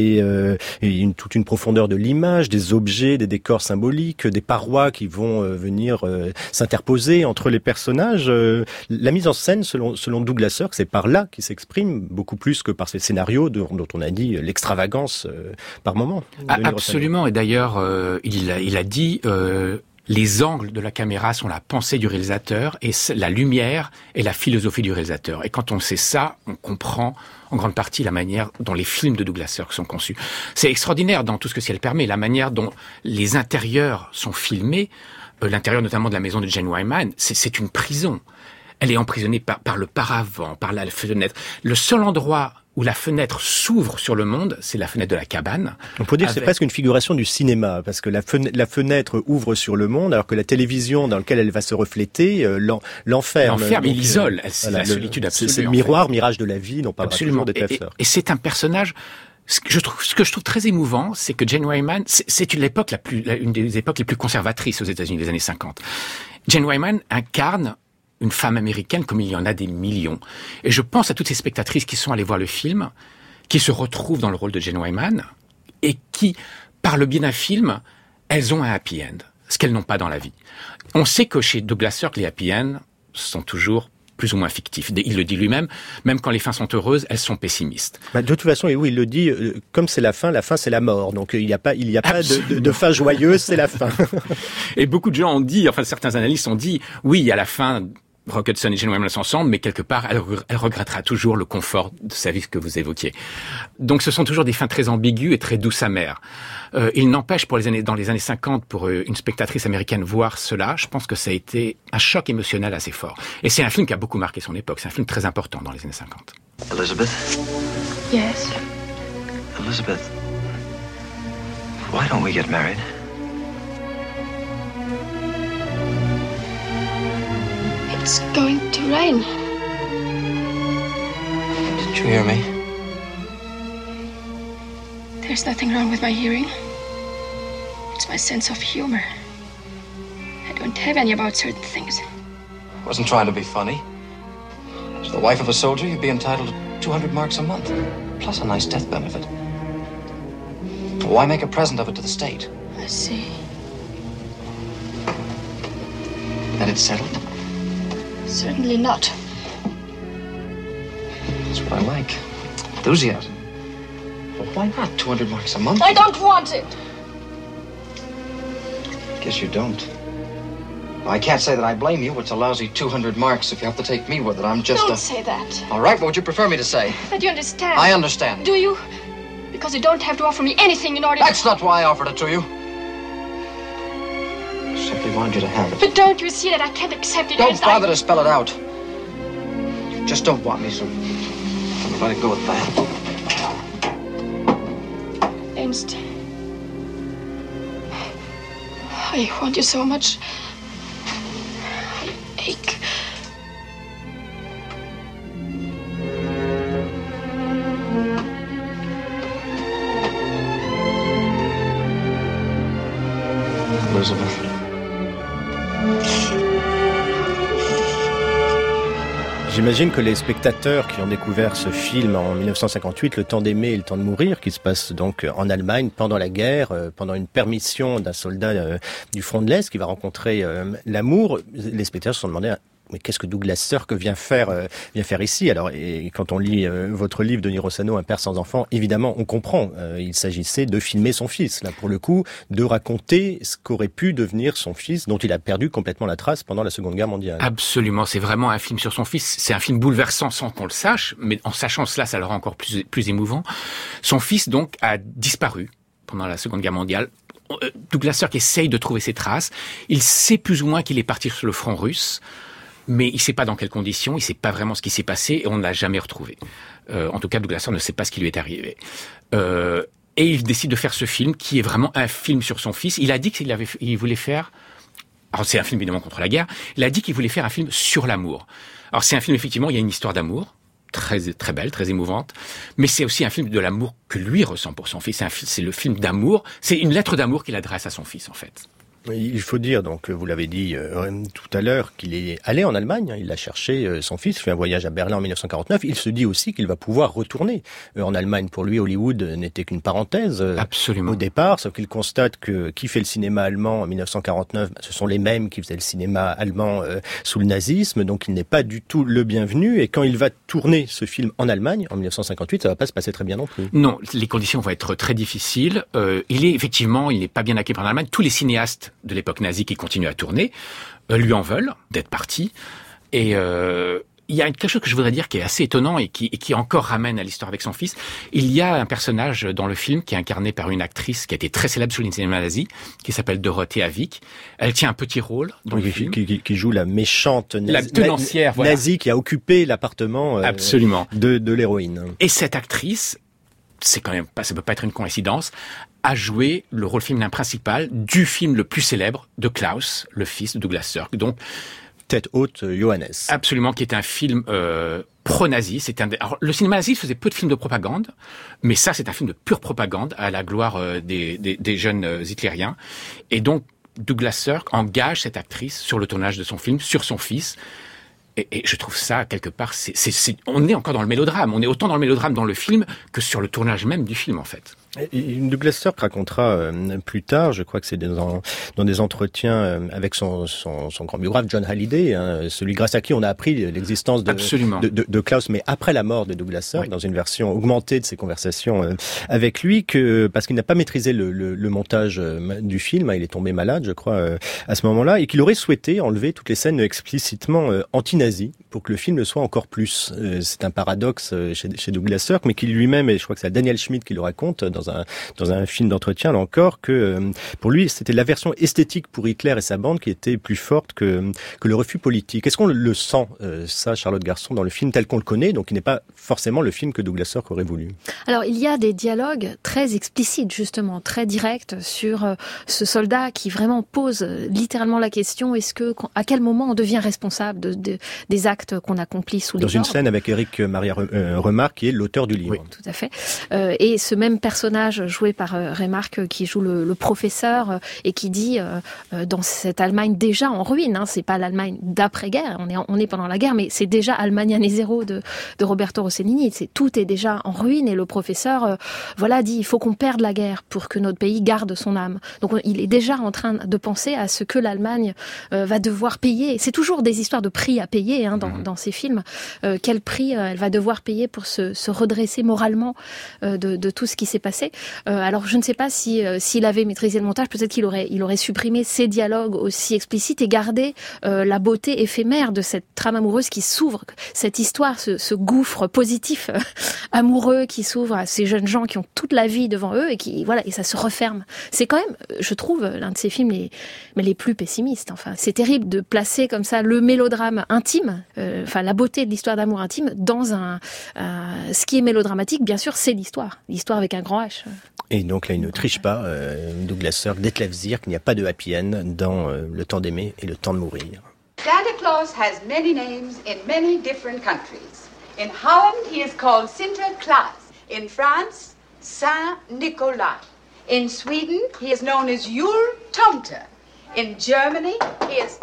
Speaker 2: toute une profondeur de l'image, des objets, des décors symboliques, des parois qui vont venir s'interposer entre les personnages. La mise en scène, selon Douglas Sirk, c'est par là qu'il s'exprime beaucoup plus que par ces scénarios dont on a dit l'extravagance par moment.
Speaker 4: Absolument, et d'ailleurs, il a dit... les angles de la caméra sont la pensée du réalisateur et la lumière est la philosophie du réalisateur. Et quand on sait ça, on comprend en grande partie la manière dont les films de Douglas Sirk sont conçus. C'est extraordinaire dans tout ce que ciel permet, la manière dont les intérieurs sont filmés, l'intérieur notamment de la maison de Jane Wyman, c'est une prison. Elle est emprisonnée par le paravent, par la fenêtre. Le seul endroit où la fenêtre s'ouvre sur le monde, c'est la fenêtre de la cabane.
Speaker 2: On peut dire que c'est presque une figuration du cinéma, parce que la fenêtre ouvre sur le monde, alors que la télévision dans laquelle elle va se refléter l'enferme.
Speaker 4: L'enferme, il isole, c'est la solitude absolue.
Speaker 2: C'est le miroir, mirage de la vie, dont parlera toujours des Sirk.
Speaker 4: Et c'est un personnage... Ce que je trouve très émouvant, c'est que Jane Wyman, c'est une des époques les plus conservatrices aux États-Unis des années 50. Jane Wyman incarne une femme américaine comme il y en a des millions. Et je pense à toutes ces spectatrices qui sont allées voir le film, qui se retrouvent dans le rôle de Jane Wyman, et qui, par le biais d'un film, elles ont un happy end, ce qu'elles n'ont pas dans la vie. On sait que chez Douglas Sirk, les happy ends sont toujours plus ou moins fictifs. Il le dit lui-même, même quand les fins sont heureuses, elles sont pessimistes.
Speaker 2: De toute façon, et oui, il le dit, comme c'est la fin c'est la mort. Donc il n'y a pas de fin joyeuse, c'est la fin.
Speaker 4: Et beaucoup de gens ont dit, enfin certains analystes ont dit, oui, à la fin, Rocketson et Jane Williams ensemble, mais quelque part, elle regrettera toujours le confort de sa vie que vous évoquiez. Donc ce sont toujours des fins très ambiguës et très douces amères. Il n'empêche, dans les années 50, pour une spectatrice américaine voir cela, je pense que ça a été un choc émotionnel assez fort. Et c'est un film qui a beaucoup marqué son époque. C'est un film très important dans les années 50.
Speaker 9: Elizabeth?
Speaker 8: Yes?
Speaker 9: Elizabeth, why don't we get married?
Speaker 8: It's going to rain.
Speaker 9: Did you hear me?
Speaker 8: There's nothing wrong with my hearing. It's my sense of humor. I don't have any about certain things.
Speaker 9: I wasn't trying to be funny. As the wife of a soldier, you'd be entitled to 200 marks a month, plus a nice death benefit. Why make a present of it to the state?
Speaker 8: I see.
Speaker 9: Then it's settled?
Speaker 8: Certainly not.
Speaker 9: That's what I like. Enthusiasm. Well, why not 200 marks a month?
Speaker 8: I don't want it!
Speaker 9: Guess you don't. Well, I can't say that I blame you. It's a lousy 200 marks if you have to take me with it. I'm just
Speaker 8: Don't say that.
Speaker 9: All right, what would you prefer me to say?
Speaker 8: That you understand.
Speaker 9: I understand.
Speaker 8: Do you? Because you don't have to offer me anything in order
Speaker 9: That's not why I offered it to you. I simply wanted you to have it.
Speaker 8: But don't you see that I can't accept it?
Speaker 9: Don't bother to spell it out. You just don't want me, so I'm going to go with that.
Speaker 8: Ernst, I want you so much. I ache.
Speaker 9: Elizabeth.
Speaker 2: J'imagine que les spectateurs qui ont découvert ce film en 1958, Le temps d'aimer et le temps de mourir, qui se passe donc en Allemagne pendant la guerre, pendant une permission d'un soldat du front de l'Est qui va rencontrer l'amour, les spectateurs se sont demandé mais qu'est-ce que Douglas Sirk vient faire ici? Alors, et quand on lit votre livre, Denis Rossano, Un père sans enfant, évidemment, on comprend. Il s'agissait de filmer son fils, là, pour le coup, de raconter ce qu'aurait pu devenir son fils, dont il a perdu complètement la trace pendant la Seconde Guerre mondiale.
Speaker 4: Absolument, c'est vraiment un film sur son fils. C'est un film bouleversant sans qu'on le sache, mais en sachant cela, ça le rend encore plus émouvant. Son fils, donc, a disparu pendant la Seconde Guerre mondiale. Douglas Sirk essaye de trouver ses traces. Il sait plus ou moins qu'il est parti sur le front russe. Mais il ne sait pas dans quelles conditions, il ne sait pas vraiment ce qui s'est passé et on ne l'a jamais retrouvé. En tout cas, Douglas Sirk ne sait pas ce qui lui est arrivé. Et il décide de faire ce film qui est vraiment un film sur son fils. Il a dit qu'il voulait faire... Alors c'est un film évidemment contre la guerre. Il a dit qu'il voulait faire un film sur l'amour. Alors c'est un film, effectivement, il y a une histoire d'amour très très belle, très émouvante, mais c'est aussi un film de l'amour que lui ressent pour son fils. C'est le film d'amour, c'est une lettre d'amour qu'il adresse à son fils en fait.
Speaker 2: Il faut dire, donc, vous l'avez dit tout à l'heure, qu'il est allé en Allemagne, il a cherché son fils, il fait un voyage à Berlin en 1949, il se dit aussi qu'il va pouvoir retourner en Allemagne. Pour lui, Hollywood n'était qu'une parenthèse
Speaker 4: Absolument.
Speaker 2: Au départ, sauf qu'il constate que qui fait le cinéma allemand en 1949, ce sont les mêmes qui faisaient le cinéma allemand sous le nazisme, donc il n'est pas du tout le bienvenu, et quand il va tourner ce film en Allemagne, en 1958, ça va pas se passer très bien non plus.
Speaker 4: Non, les conditions vont être très difficiles. Il n'est pas bien accueilli en Allemagne. Tous les cinéastes de l'époque nazie qui continuent à tourner lui en veulent d'être parti. Et il y a quelque chose que je voudrais dire qui est assez étonnant et qui encore ramène à l'histoire avec son fils. Il y a un personnage dans le film qui est incarné par une actrice qui a été très célèbre sur le cinéma nazi, qui s'appelle Dorothea Wick. Elle tient un petit rôle dans le film.
Speaker 2: Qui joue la méchante
Speaker 4: la tenancière
Speaker 2: nazie qui a occupé l'appartement
Speaker 4: Absolument.
Speaker 2: de l'héroïne.
Speaker 4: Et cette actrice, c'est quand même pas, ça peut pas être une coïncidence, a joué le rôle féminin principal du film le plus célèbre de Klaus, le fils de Douglas Sirk. Donc,
Speaker 2: Tête haute, Johannes.
Speaker 4: Absolument, qui est un film pro-nazi. Alors, le cinéma nazi faisait peu de films de propagande, mais ça, c'est un film de pure propagande à la gloire des jeunes hitlériens. Et donc, Douglas Sirk engage cette actrice sur le tournage de son film, sur son fils. Et je trouve ça, quelque part, on est encore dans le mélodrame. On est autant dans le mélodrame dans le film que sur le tournage même du film, en fait.
Speaker 2: Douglas Sirk racontera plus tard, je crois que c'est dans des entretiens avec son grand biographe John Halliday, celui grâce à qui on a appris l'existence de Klaus, mais après la mort de Douglas Sirk, dans une version augmentée de ses conversations avec lui, que parce qu'il n'a pas maîtrisé le montage du film, il est tombé malade, je crois, à ce moment-là, et qu'il aurait souhaité enlever toutes les scènes explicitement anti-nazies pour que le film le soit encore plus. C'est un paradoxe chez Douglas Sirk, mais qu'il lui-même, et je crois que c'est Daniel Schmidt qui le raconte dans un film d'entretien, là encore, que pour lui, c'était la version esthétique pour Hitler et sa bande qui était plus forte que le refus politique. Est-ce qu'on le sent, ça, Charlotte Garçon, dans le film tel qu'on le connaît, donc il n'est pas forcément le film que Douglas Sirk aurait voulu?
Speaker 5: Alors, il y a des dialogues très explicites, justement, très directs sur ce soldat qui vraiment pose littéralement la question, à quel moment on devient responsable des actes qu'on accomplit sous les ordres?
Speaker 2: Dans une scène avec Éric Maria Remarque, qui est l'auteur du livre.
Speaker 5: Oui, tout à fait. Et ce même personnage joué par Remarque qui joue le professeur et qui dit dans cette Allemagne déjà en ruine, c'est pas l'Allemagne d'après-guerre, on est pendant la guerre, mais c'est déjà Allemagne année zéro de Roberto Rossellini, tout est déjà en ruine et le professeur dit il faut qu'on perde la guerre pour que notre pays garde son âme. Donc il est déjà en train de penser à ce que l'Allemagne va devoir payer. C'est toujours des histoires de prix à payer dans ces films. Quel prix elle va devoir payer pour se redresser moralement de tout ce qui s'est passé. Alors je ne sais pas s'il avait maîtrisé le montage, peut-être qu'il aurait supprimé ces dialogues aussi explicites et gardé la beauté éphémère de cette trame amoureuse qui s'ouvre, cette histoire, ce gouffre positif amoureux qui s'ouvre à ces jeunes gens qui ont toute la vie devant eux et ça se referme. C'est quand même, je trouve, l'un de ces films les plus pessimistes. Enfin, c'est terrible de placer comme ça le mélodrame intime, la beauté de l'histoire d'amour intime dans ce qui est mélodramatique. Bien sûr, c'est l'histoire avec un grand H.
Speaker 2: Et donc là, il ne triche pas, Douglas Sirk, Detlef Sierck, qu'il n'y a pas de happy end dans Le temps d'aimer et Le temps de mourir.
Speaker 11: Santa Claus has many names in many different countries. In Holland, he is called Sinterklaas. In France, Saint Nicolas. In Sweden, he is known as Yule Tomte. In Germany, he is...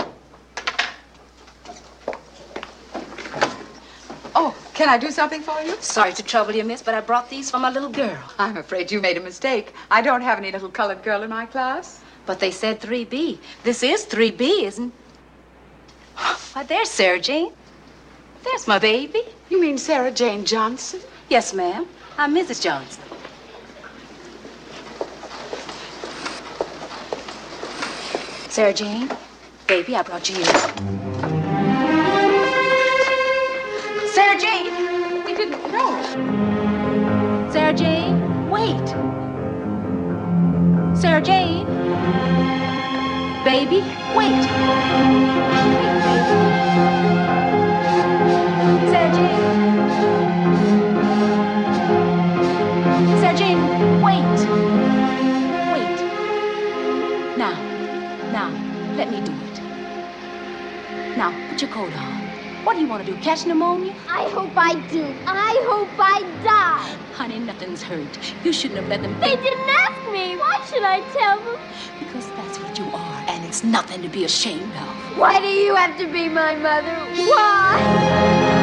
Speaker 11: Oh, can I do something for you?
Speaker 12: Sorry to trouble you, miss, but I brought these for my little girl.
Speaker 11: I'm afraid you made a mistake. I don't have any little colored girl in my class.
Speaker 12: But they said 3B. This is 3B, isn't it? Why, there's Sarah Jane. There's my baby.
Speaker 11: You mean Sarah Jane Johnson?
Speaker 12: Yes, ma'am. I'm Mrs. Johnson. Sarah Jane, baby, I brought you yours. Sarah Jane!
Speaker 11: We didn't know.
Speaker 12: Sarah Jane, wait. Sarah Jane. Baby, wait. Sarah Jane. Sarah Jane, wait. Wait. Now, let me do it. Now, put your coat on. What do you want to do, catch pneumonia?
Speaker 13: I hope I do. I hope I die.
Speaker 12: Honey, nothing's hurt. You shouldn't have let them
Speaker 13: They didn't ask me. Why should I tell them?
Speaker 12: Because that's what you are, and it's nothing to be ashamed of.
Speaker 13: Why do you have to be my mother? Why?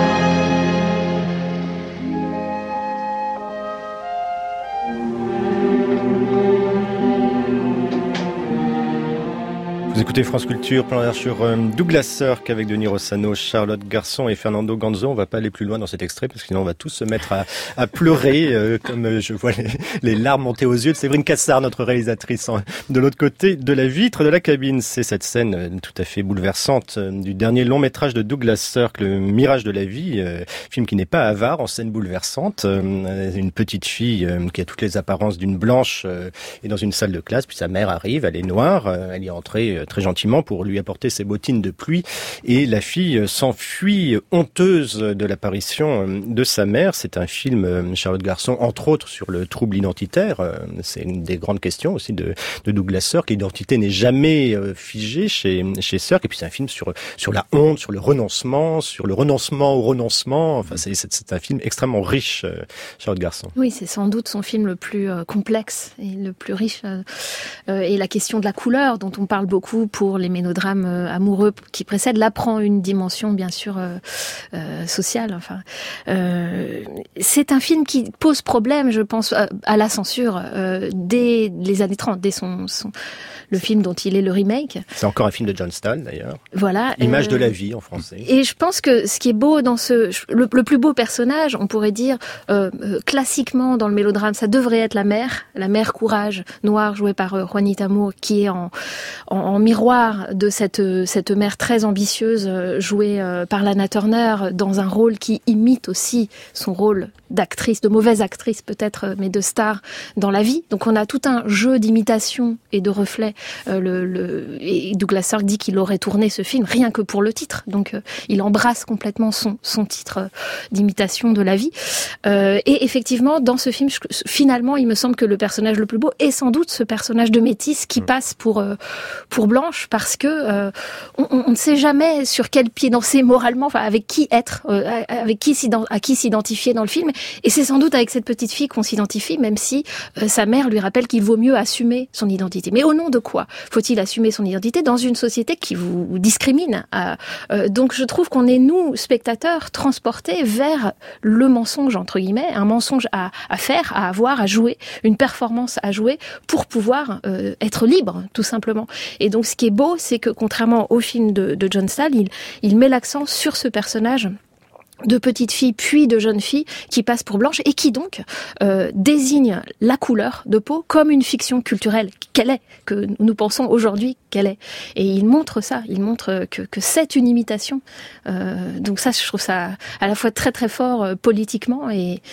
Speaker 2: Vous écoutez France Culture, plan d'air sur Douglas Sirk avec Denis Rossano, Charlotte Garçon et Fernando Ganzo. On va pas aller plus loin dans cet extrait parce que sinon on va tous se mettre à pleurer comme je vois les larmes monter aux yeux de Séverine Cassard, notre réalisatrice, de l'autre côté de la vitre de la cabine. C'est cette scène tout à fait bouleversante du dernier long métrage de Douglas Sirk, Le Mirage de la vie, film qui n'est pas avare, en scène bouleversante. Une petite fille qui a toutes les apparences d'une blanche est dans une salle de classe, puis sa mère arrive, elle est noire, elle y est entrée très gentiment pour lui apporter ses bottines de pluie et la fille s'enfuit honteuse de l'apparition de sa mère. C'est un film, Charlotte Garçon, entre autres sur le trouble identitaire. C'est une des grandes questions aussi de Douglas Sirk. L'identité n'est jamais figée chez Sirk. Et puis c'est un film sur la honte, sur le renoncement au renoncement. Enfin, c'est un film extrêmement riche, Charlotte Garçon.
Speaker 5: Oui, c'est sans doute son film le plus complexe et le plus riche. Et la question de la couleur dont on parle beaucoup goût pour les mélodrames amoureux qui précèdent, là prend une dimension bien sûr sociale. Enfin, c'est un film qui pose problème, je pense, à la censure dès les années 30, dès le film dont il est le remake.
Speaker 2: C'est encore un film de John Stahl, d'ailleurs.
Speaker 5: Voilà.
Speaker 2: Image de la vie, en français.
Speaker 5: Et je pense que ce qui est beau dans le plus beau personnage, on pourrait dire, classiquement dans le mélodrame, ça devrait être la mère Courage, noire, jouée par Juanita Moore, qui est en miroir de cette mère très ambitieuse, jouée par Lana Turner, dans un rôle qui imite aussi son rôle d'actrice, de mauvaise actrice peut-être, mais de star dans la vie. Donc on a tout un jeu d'imitation et de reflets. Et Douglas Sirk dit qu'il aurait tourné ce film rien que pour le titre. Donc il embrasse complètement son titre d'imitation de la vie. Et effectivement, dans ce film, finalement, il me semble que le personnage le plus beau est sans doute ce personnage de métisse qui passe pour blanche, parce que on ne sait jamais sur quel pied danser moralement, enfin avec qui être, à qui s'identifier dans le film. Et c'est sans doute avec cette petite fille qu'on s'identifie, même si sa mère lui rappelle qu'il vaut mieux assumer son identité. Mais au nom de quoi faut-il assumer son identité dans une société qui vous discrimine? Donc je trouve qu'on est, nous, spectateurs, transportés vers le mensonge, entre guillemets, un mensonge à faire, à avoir, à jouer, une performance à jouer pour pouvoir être libre, tout simplement. Et donc ce qui est beau, c'est que contrairement au film de John Stahl, il met l'accent sur ce personnage de petite fille puis de jeune fille qui passe pour blanche et qui donc désigne la couleur de peau comme une fiction culturelle qu'elle est, que nous pensons aujourd'hui qu'elle est. Et il montre ça, il montre que c'est une imitation. Donc ça, je trouve ça à la fois très très fort politiquement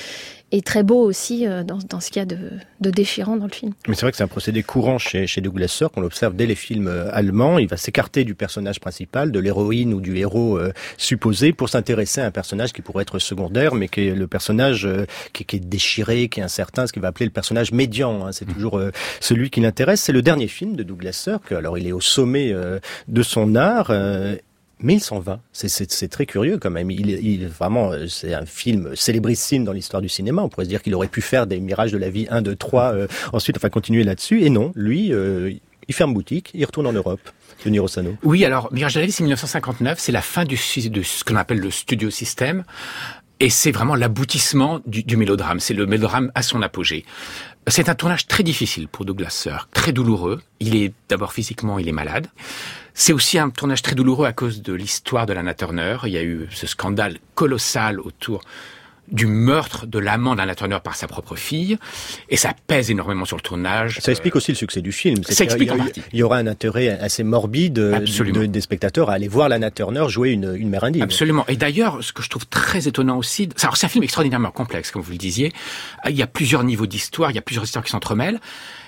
Speaker 5: et très beau aussi dans ce qu'il y a de déchirant dans le film.
Speaker 2: Mais c'est vrai que c'est un procédé courant chez Douglas Sirk, on l'observe dès les films allemands. Il va s'écarter du personnage principal, de l'héroïne ou du héros supposé, pour s'intéresser à un personnage qui pourrait être secondaire, mais qui est le personnage qui est déchiré, qui est incertain, ce qu'il va appeler le personnage médian. Hein. C'est toujours celui qui l'intéresse. C'est le dernier film de Douglas Sirk. Alors il est au sommet de son art. Mais il s'en va. C'est très curieux quand même. Il vraiment, c'est un film célébrissime dans l'histoire du cinéma. On pourrait se dire qu'il aurait pu faire des Mirages de la vie 1, 2, 3, ensuite, enfin, continuer là-dessus. Et non, lui, il ferme boutique, il retourne en Europe. Denis Rossano.
Speaker 4: Oui, alors, Mirages de la vie, c'est 1959. C'est la fin de ce qu'on appelle le studio system. Et c'est vraiment l'aboutissement du mélodrame. C'est le mélodrame à son apogée. C'est un tournage très difficile pour Douglas Sirk, très douloureux. Il est d'abord physiquement, il est malade. C'est aussi un tournage très douloureux à cause de l'histoire de Lana Turner. Il y a eu ce scandale colossal autour du meurtre de l'amant d'Lana Turner par sa propre fille, et ça pèse énormément sur le tournage.
Speaker 2: Ça explique aussi le succès du film.
Speaker 4: Ça explique en partie.
Speaker 2: Il y aura un intérêt assez morbide des spectateurs à aller voir Lana Turner jouer une mère indigne.
Speaker 4: Absolument. Et d'ailleurs, ce que je trouve très étonnant aussi, alors c'est un film extraordinairement complexe, comme vous le disiez. Il y a plusieurs niveaux d'histoire, il y a plusieurs histoires qui s'entremêlent,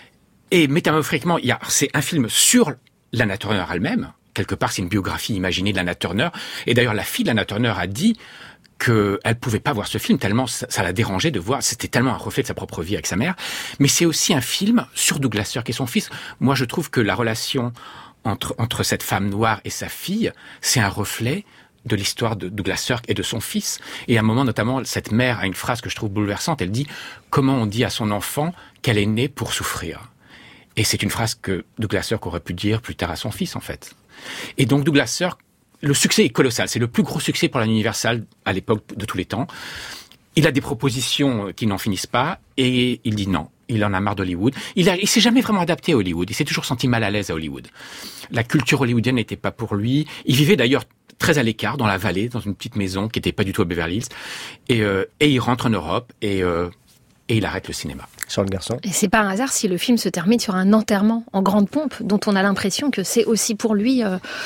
Speaker 4: et métamorphoriquement, c'est un film sur Lana Turner elle-même. Quelque part, c'est une biographie imaginée de Lana Turner. Et d'ailleurs, la fille de Lana Turner a dit qu'elle pouvait pas voir ce film tellement ça la dérangeait de voir. C'était tellement un reflet de sa propre vie avec sa mère. Mais c'est aussi un film sur Douglas Sirk et son fils. Moi, je trouve que la relation entre cette femme noire et sa fille, c'est un reflet de l'histoire de Douglas Sirk et de son fils. Et à un moment, notamment, cette mère a une phrase que je trouve bouleversante. Elle dit « Comment on dit à son enfant qu'elle est née pour souffrir ?» Et c'est une phrase que Douglas Sirk aurait pu dire plus tard à son fils, en fait. Et donc Douglas Sirk, le succès est colossal. C'est le plus gros succès pour la Universal à l'époque de tous les temps. Il a des propositions qui n'en finissent pas et il dit non. Il en a marre d'Hollywood. Il s'est jamais vraiment adapté à Hollywood. Il s'est toujours senti mal à l'aise à Hollywood. La culture hollywoodienne n'était pas pour lui. Il vivait d'ailleurs très à l'écart, dans la vallée, dans une petite maison qui n'était pas du tout à Beverly Hills. Et il rentre en Europe et il arrête le cinéma.
Speaker 2: Charles Garçon.
Speaker 5: Et c'est pas un hasard si le film se termine sur un enterrement en grande pompe, dont on a l'impression que c'est aussi pour lui,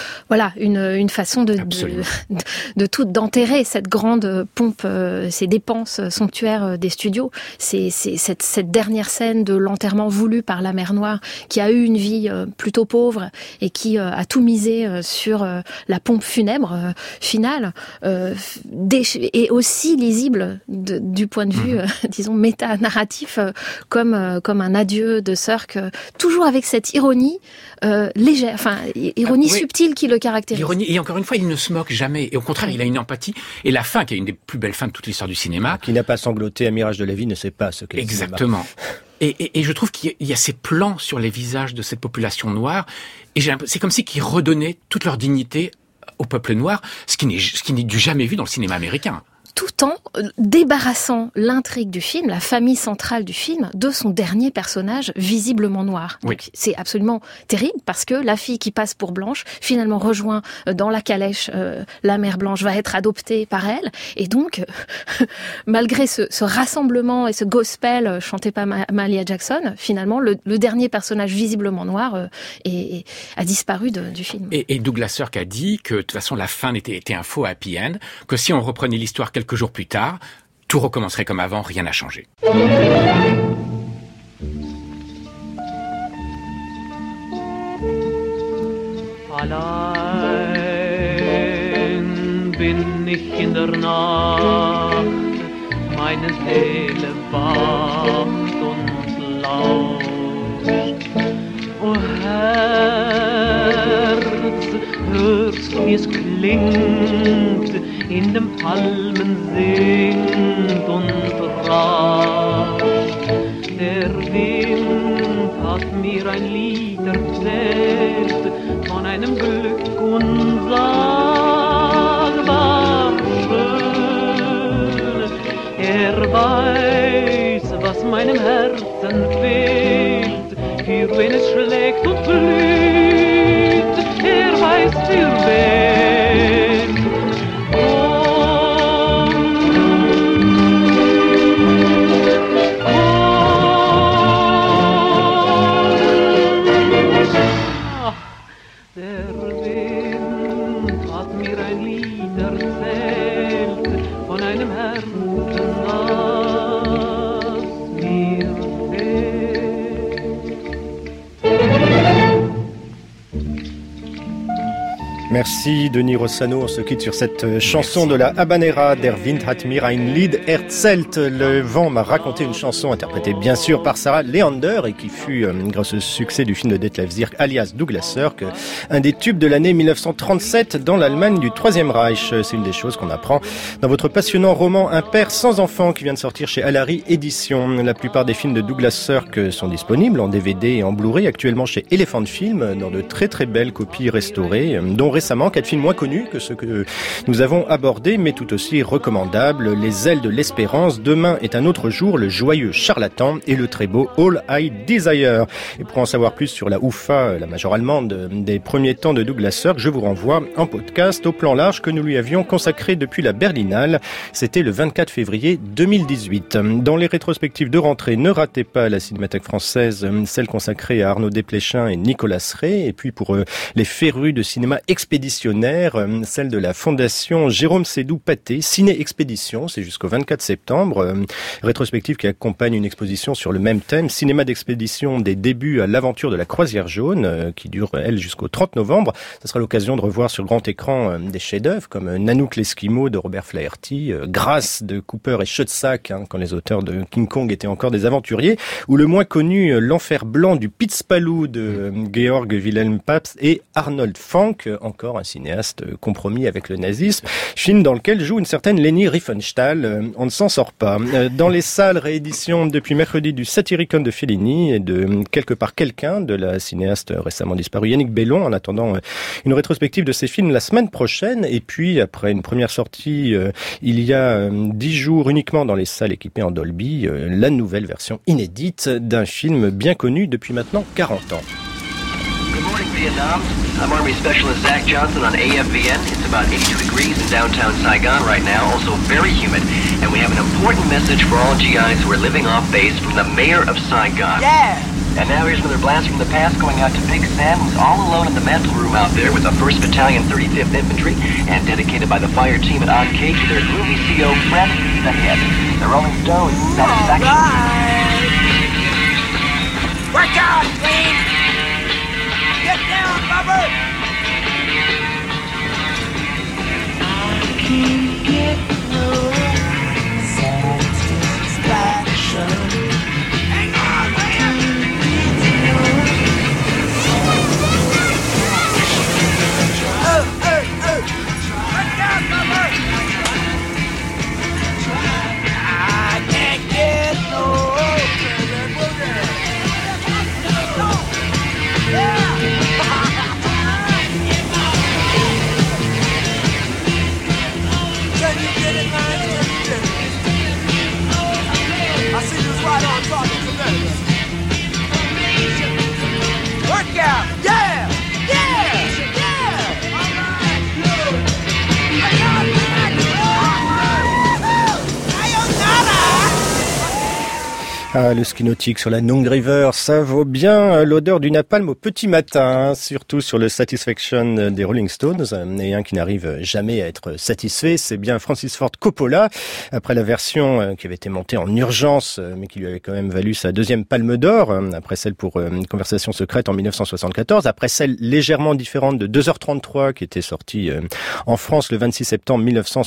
Speaker 5: une façon d'enterrer cette grande pompe, ces dépenses somptuaires des studios. C'est cette dernière scène de l'enterrement voulu par la Mer Noire, qui a eu une vie plutôt pauvre et qui a tout misé sur la pompe funèbre finale, et aussi lisible du point de vue, disons, méta-narratif, comme un adieu de Sirk, toujours avec cette ironie légère, ironie subtile qui le caractérise.
Speaker 4: L'ironie, et encore une fois, il ne se moque jamais, et au contraire, il a une empathie, et la fin, qui est une des plus belles fins de toute l'histoire du cinéma.
Speaker 2: Qui n'a pas sangloté à Mirage de la vie, ne sait pas ce qu'est le cinéma.
Speaker 4: Exactement. Et je trouve qu'il y a ces plans sur les visages de cette population noire, et c'est comme si qu'ils redonnaient toute leur dignité au peuple noir, ce qui n'est du jamais vu dans le cinéma américain.
Speaker 5: Tout en débarrassant l'intrigue du film, la famille centrale du film, de son dernier personnage visiblement noir.
Speaker 4: Oui.
Speaker 5: Donc, c'est absolument terrible parce que la fille qui passe pour blanche, finalement rejoint dans la calèche la mère blanche, va être adoptée par elle. Et donc, malgré ce rassemblement et ce gospel chanté par Mahalia Jackson, finalement, le dernier personnage visiblement noir a disparu du film.
Speaker 4: Et Douglas Sirk a dit que de toute façon la fin était un faux happy end, que si on reprenait l'histoire quelques jours plus tard, tout recommencerait comme avant, rien n'a changé.
Speaker 14: Allein bin ich in der Nacht, meine Seele wacht und lauscht. O Herz, hörst wie es klingt, in den Palmen singt und rauscht. Der Wind hat mir ein Lied erzählt von einem Glück unsagbar schön. Weiß, was meinem Herzen fehlt, für wen es schlägt und blüht. Weiß für wen. Der Wind hat mir ein Lied erzählt von einem Herzen, das mir fehlt.
Speaker 2: Merci Denis Rossano, on se quitte sur cette chanson de la Habanera, Der Wind hat mir ein Lied erzählt. Le vent m'a raconté une chanson interprétée bien sûr par Sarah Leander et qui fut, grâce au succès du film de Detlef Sierck, alias Douglas Sirk, un des tubes de l'année 1937 dans l'Allemagne du Troisième Reich. C'est une des choses qu'on apprend dans votre passionnant roman Un père sans enfant qui vient de sortir chez Alary Éditions. La plupart des films de Douglas Sirk sont disponibles en DVD et en Blu-ray actuellement chez Elephant Film dans de très très belles copies restaurées, dont récemment 4 films moins connus que ceux que nous avons abordés, mais tout aussi recommandables. Les ailes de l'espérance, Demain est un autre jour, Le joyeux charlatan et le très beau All I Desire. Et pour en savoir plus sur la UFA, la major allemande des premiers temps de Douglas Sirk, je vous renvoie en podcast au plan large que nous lui avions consacré depuis la Berlinale. C'était le 24 février 2018. Dans les rétrospectives de rentrée, ne ratez pas la Cinémathèque française, celle consacrée à Arnaud Desplechin et Nicolas Ray. Et puis pour les férus de cinéma expéditionnaire, celle de la Fondation Jérôme Sédou-Pathé, Ciné Expédition, c'est jusqu'au 24 septembre, rétrospective qui accompagne une exposition sur le même thème, cinéma d'expédition des débuts à l'aventure de la Croisière jaune, qui dure, elle, jusqu'au 30 novembre. Ce sera l'occasion de revoir sur grand écran des chefs-d'œuvre comme Nanook l'Esquimau de Robert Flaherty, Grâce de Cooper et Schoedsack, quand les auteurs de King Kong étaient encore des aventuriers, ou le moins connu L'Enfer blanc du Pitzpalou de Georg Wilhelm Pabst et Arnold Fanck, encore un cinéaste compromis avec le nazisme, film dans lequel joue une certaine Leni Riefenstahl. On ne s'en sort pas. Dans les salles, réédition depuis mercredi du Satyricon de Fellini et de Quelque part quelqu'un de la cinéaste récemment disparue Yannick Bellon, en attendant une rétrospective de ses films la semaine prochaine. Et puis, après une première sortie il y a 10 jours uniquement dans les salles équipées en Dolby, la nouvelle version inédite d'un film bien connu depuis maintenant 40 ans.
Speaker 15: Good morning, Vietnam. I'm Army Specialist Zach Johnson on AFVN. It's about 82 degrees in downtown Saigon right now, also very humid. And we have an important message for all GIs who are living off base from the mayor of Saigon.
Speaker 16: Yeah!
Speaker 15: And now here's another blast from the past going out to Big Sam, who's all alone in the mantle room out there with the 1st Battalion 35th Infantry, and dedicated by the fire team at On-K to their groovy CO friend, the Head. The Rolling Stones satisfaction.
Speaker 16: Right. Work out, Clean! Get down, Robert! I can't get no satisfaction. Hang on, man! Oh! Work out, Robert! I can't get no I see you was right on target today. Work out! Yeah! Yeah! Yeah! All right!
Speaker 2: Ah, le ski nautique sur la Nung River, ça vaut bien l'odeur du napalm au petit matin, hein, surtout sur le Satisfaction des Rolling Stones, et un qui n'arrive jamais à être satisfait, c'est bien Francis Ford Coppola, après la version qui avait été montée en urgence, mais qui lui avait quand même valu sa deuxième palme d'or, après celle pour Une conversation secrète en 1974, après celle légèrement différente de 2h33 qui était sortie en France le 26 septembre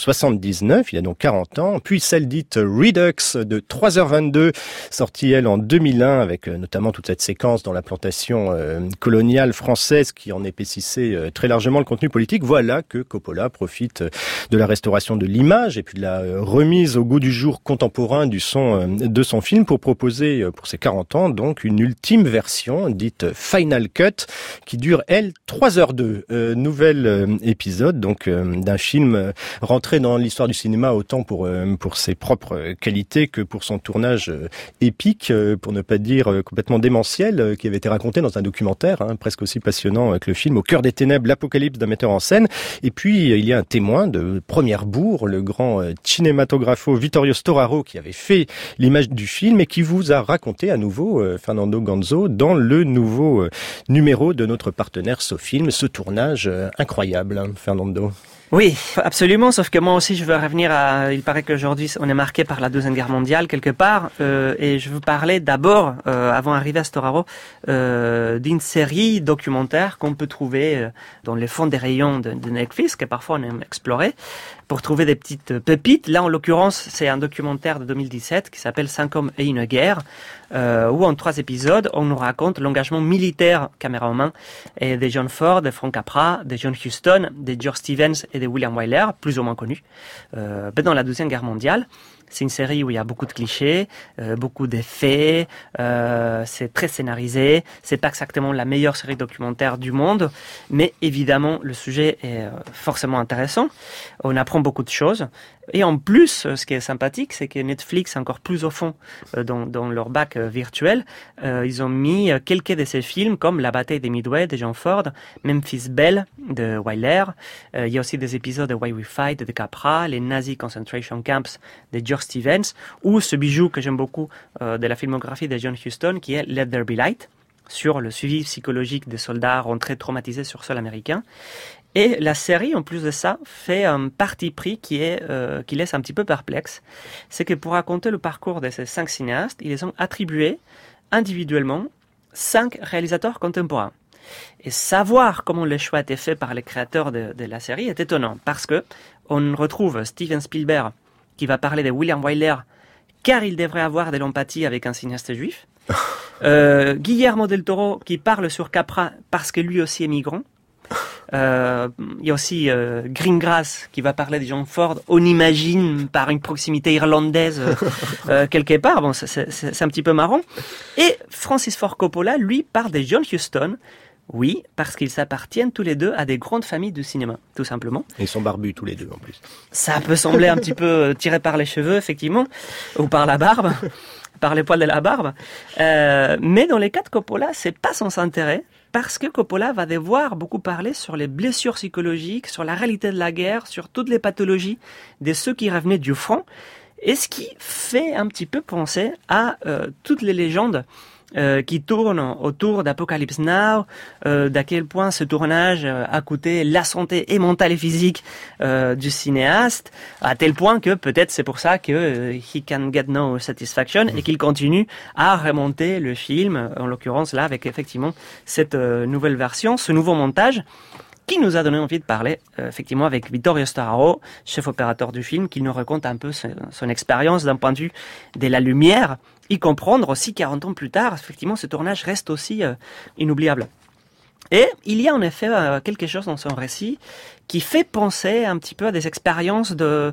Speaker 2: 1979, il a donc 40 ans, puis celle dite Redux de 3h22, sortie elle en 2001 avec notamment toute cette séquence dans la plantation coloniale française qui en épaississait très largement le contenu politique. Voilà que Coppola profite de la restauration de l'image et puis de la remise au goût du jour contemporain du son de son film pour proposer pour ses 40 ans donc une ultime version dite Final Cut qui dure elle 3h02. Nouvel épisode donc d'un film rentré dans l'histoire du cinéma autant pour ses propres qualités que pour son tournage épique, pour ne pas dire complètement démentiel, qui avait été raconté dans un documentaire, presque aussi passionnant que le film Au cœur des ténèbres, l'apocalypse d'un metteur en scène. Et puis, il y a un témoin de première bourre, le grand cinématographo Vittorio Storaro, qui avait fait l'image du film et qui vous a raconté à nouveau, Fernando Ganzo, dans le nouveau numéro de notre partenaire SoFilm, ce tournage incroyable, Fernando.
Speaker 17: Oui, absolument, sauf que moi aussi je veux revenir à... Il paraît qu'aujourd'hui on est marqué par la Deuxième Guerre mondiale quelque part, et je veux parler d'abord, avant d'arriver à Storaro, d'une série documentaire qu'on peut trouver dans les fonds des rayons de Netflix, que parfois on aime explorer, pour trouver des petites pépites. Là en l'occurrence c'est un documentaire de 2017 qui s'appelle 5 hommes et une guerre, où en 3 épisodes on nous raconte l'engagement militaire caméra en main et de John Ford, de Frank Capra, de John Huston, de George Stevens et de William Wyler, plus ou moins connus, dans la Deuxième Guerre mondiale. C'est une série où il y a beaucoup de clichés, beaucoup d'effets, c'est très scénarisé, c'est pas exactement la meilleure série documentaire du monde, mais évidemment le sujet est forcément intéressant, on apprend beaucoup de choses, et en plus, ce qui est sympathique, c'est que Netflix, encore plus au fond, dans leur bac virtuel, ils ont mis quelques de ces films, comme La bataille des Midway de John Ford, Memphis Belle de Wyler, il y a aussi des épisodes de Why We Fight de Capra, les Nazi Concentration Camps de George Stevens, ou ce bijou que j'aime beaucoup de la filmographie de John Huston, qui est Let There Be Light, sur le suivi psychologique des soldats rentrés traumatisés sur sol américain. Et la série, en plus de ça, fait un parti pris qui laisse un petit peu perplexe. C'est que pour raconter le parcours de ces 5 cinéastes, ils les ont attribués individuellement 5 réalisateurs contemporains. Et savoir comment le choix a été fait par les créateurs de la série est étonnant, parce que on retrouve Steven Spielberg qui va parler de William Wyler, car il devrait avoir de l'empathie avec un cinéaste juif. Guillermo del Toro qui parle sur Capra parce que lui aussi est migrant. Il y a aussi Greengrass qui va parler de John Ford, on imagine par une proximité irlandaise quelque part, bon c'est un petit peu marrant. Et Francis Ford Coppola lui parle de John Huston, oui, parce qu'ils appartiennent tous les deux à des grandes familles du cinéma, tout simplement.
Speaker 2: Et ils sont barbus tous les deux en plus.
Speaker 17: Ça peut sembler un petit peu tiré par les cheveux effectivement, ou par la barbe, par les poils de la barbe, mais dans les cas de Coppola c'est pas sans intérêt, parce que Coppola va devoir beaucoup parler sur les blessures psychologiques, sur la réalité de la guerre, sur toutes les pathologies de ceux qui revenaient du front, et ce qui fait un petit peu penser à toutes les légendes qui tournent autour d'Apocalypse Now, d'à quel point ce tournage a coûté la santé et mentale et physique du cinéaste, à tel point que peut-être c'est pour ça que he can get no satisfaction et qu'il continue à remonter le film, en l'occurrence là avec effectivement cette nouvelle version, ce nouveau montage qui nous a donné envie de parler effectivement avec Vittorio Storaro, chef opérateur du film, qui nous raconte un peu son expérience d'un point de vue de la lumière, y comprendre aussi 40 ans plus tard, effectivement ce tournage reste aussi inoubliable. Et il y a en effet quelque chose dans son récit qui fait penser un petit peu à des expériences de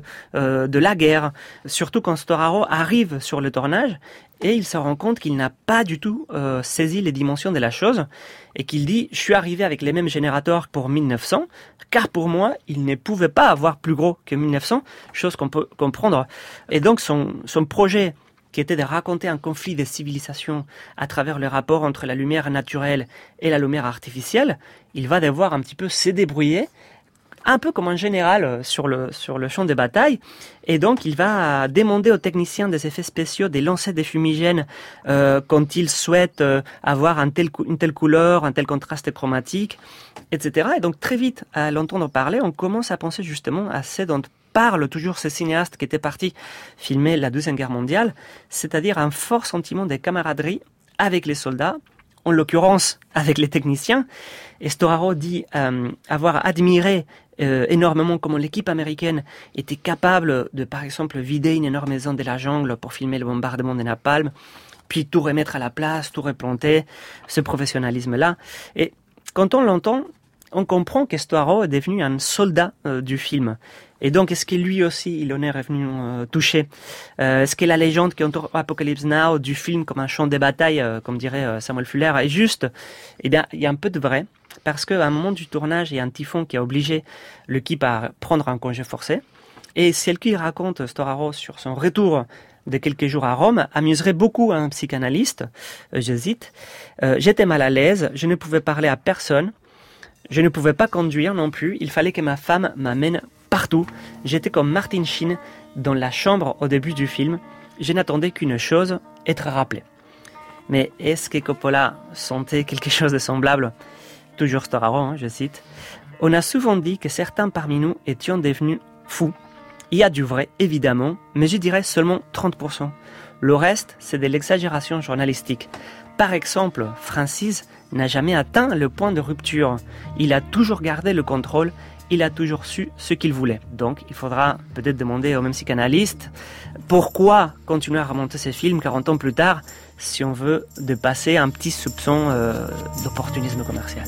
Speaker 17: la guerre. Surtout quand Storaro arrive sur le tournage et il se rend compte qu'il n'a pas du tout saisi les dimensions de la chose et qu'il dit « Je suis arrivé avec les mêmes générateurs pour 1900, car pour moi, il ne pouvait pas avoir plus gros que 1900, chose qu'on peut comprendre. » Et donc son projet qui était de raconter un conflit des civilisations à travers le rapport entre la lumière naturelle et la lumière artificielle, il va devoir un petit peu se débrouiller, un peu comme un général sur le champ de bataille, et donc il va demander aux techniciens des effets spéciaux de lancer des fumigènes quand ils souhaitent avoir une telle couleur, un tel contraste chromatique, etc. Et donc très vite, à l'entendre parler, on commence à penser justement à ce dont parlent toujours ces cinéastes qui étaient partis filmer la Deuxième Guerre mondiale, c'est-à-dire un fort sentiment de camaraderie avec les soldats, en l'occurrence avec les techniciens. Et Storaro dit avoir admiré énormément comment l'équipe américaine était capable de, par exemple, vider une énorme zone de la jungle pour filmer le bombardement de napalm, puis tout remettre à la place, tout replanter, ce professionnalisme-là. Et quand on l'entend, on comprend que Storaro est devenu un soldat du film. Et donc, est-ce que lui aussi, il en est revenu touché? Est-ce que la légende qui entoure Apocalypse Now du film comme un champ de bataille, comme dirait Samuel Fuller, est juste? Eh bien, il y a un peu de vrai, parce qu'à un moment du tournage, il y a un typhon qui a obligé l'équipe à prendre un congé forcé. Et celle qui raconte Storaro sur son retour de quelques jours à Rome amuserait beaucoup un psychanalyste, je cite, j'étais mal à l'aise, je ne pouvais parler à personne, je ne pouvais pas conduire non plus, il fallait que ma femme m'amène partout. J'étais comme Martin Sheen dans la chambre au début du film. Je n'attendais qu'une chose, être rappelé. Mais est-ce que Coppola sentait quelque chose de semblable? Toujours Storaro, je cite. On a souvent dit que certains parmi nous étions devenus fous. Il y a du vrai, évidemment, mais je dirais seulement 30%. Le reste, c'est de l'exagération journalistique. Par exemple, Francis n'a jamais atteint le point de rupture. Il a toujours gardé le contrôle, il a toujours su ce qu'il voulait. Donc, il faudra peut-être demander au même psychanalyste pourquoi continuer à remonter ces films 40 ans plus tard si on veut dépasser un petit soupçon d'opportunisme commercial.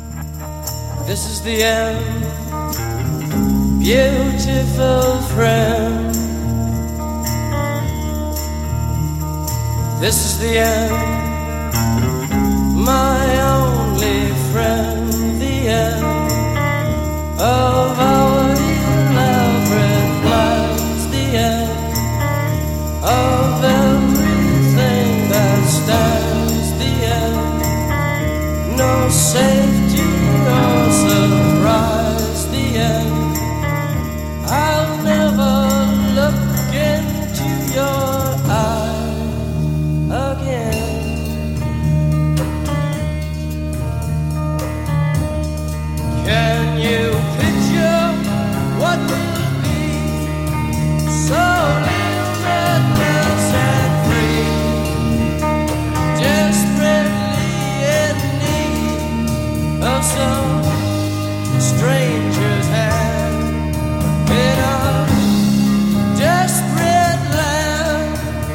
Speaker 18: This is the end, beautiful friend. This is the end. My only friend, the end of our elaborate plans, the end of everything that stands, the end, no safety or surprise, the end. I'll never look into your eyes again. Can you picture what will be so limitless and free, desperately in need of some stranger's hand in a desperate land?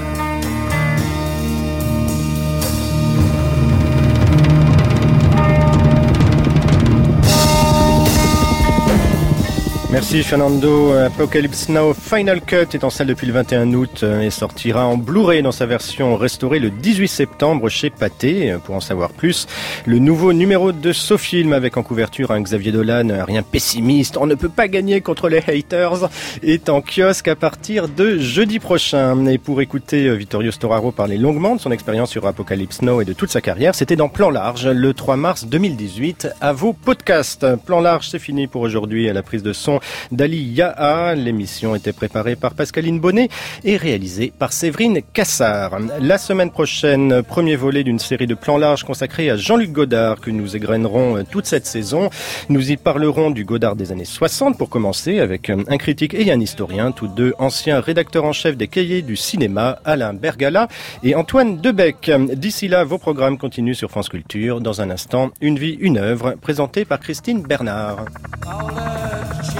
Speaker 2: Merci Fernando. Apocalypse Now Final Cut est en salle depuis le 21 août et sortira en Blu-ray dans sa version restaurée le 18 septembre chez Pathé. Pour en savoir plus, le nouveau numéro de SoFilm avec en couverture un Xavier Dolan, rien pessimiste, on ne peut pas gagner contre les haters, est en kiosque à partir de jeudi prochain. Et pour écouter Vittorio Storaro parler longuement de son expérience sur Apocalypse Now et de toute sa carrière, c'était dans Plan Large le 3 mars 2018 à vos podcasts. Plan Large, c'est fini pour aujourd'hui. À la prise de son d'Ali Yaha. L'émission était préparée par Pascaline Bonnet et réalisée par Séverine Cassard. La semaine prochaine, premier volet d'une série de plans larges consacrés à Jean-Luc Godard que nous égrenerons toute cette saison. Nous y parlerons du Godard des années 60 pour commencer avec un critique et un historien, tous deux anciens rédacteurs en chef des Cahiers du cinéma, Alain Bergala et Antoine Debec. D'ici là, vos programmes continuent sur France Culture. Dans un instant, Une vie, une œuvre, présentée par Christine Bernard.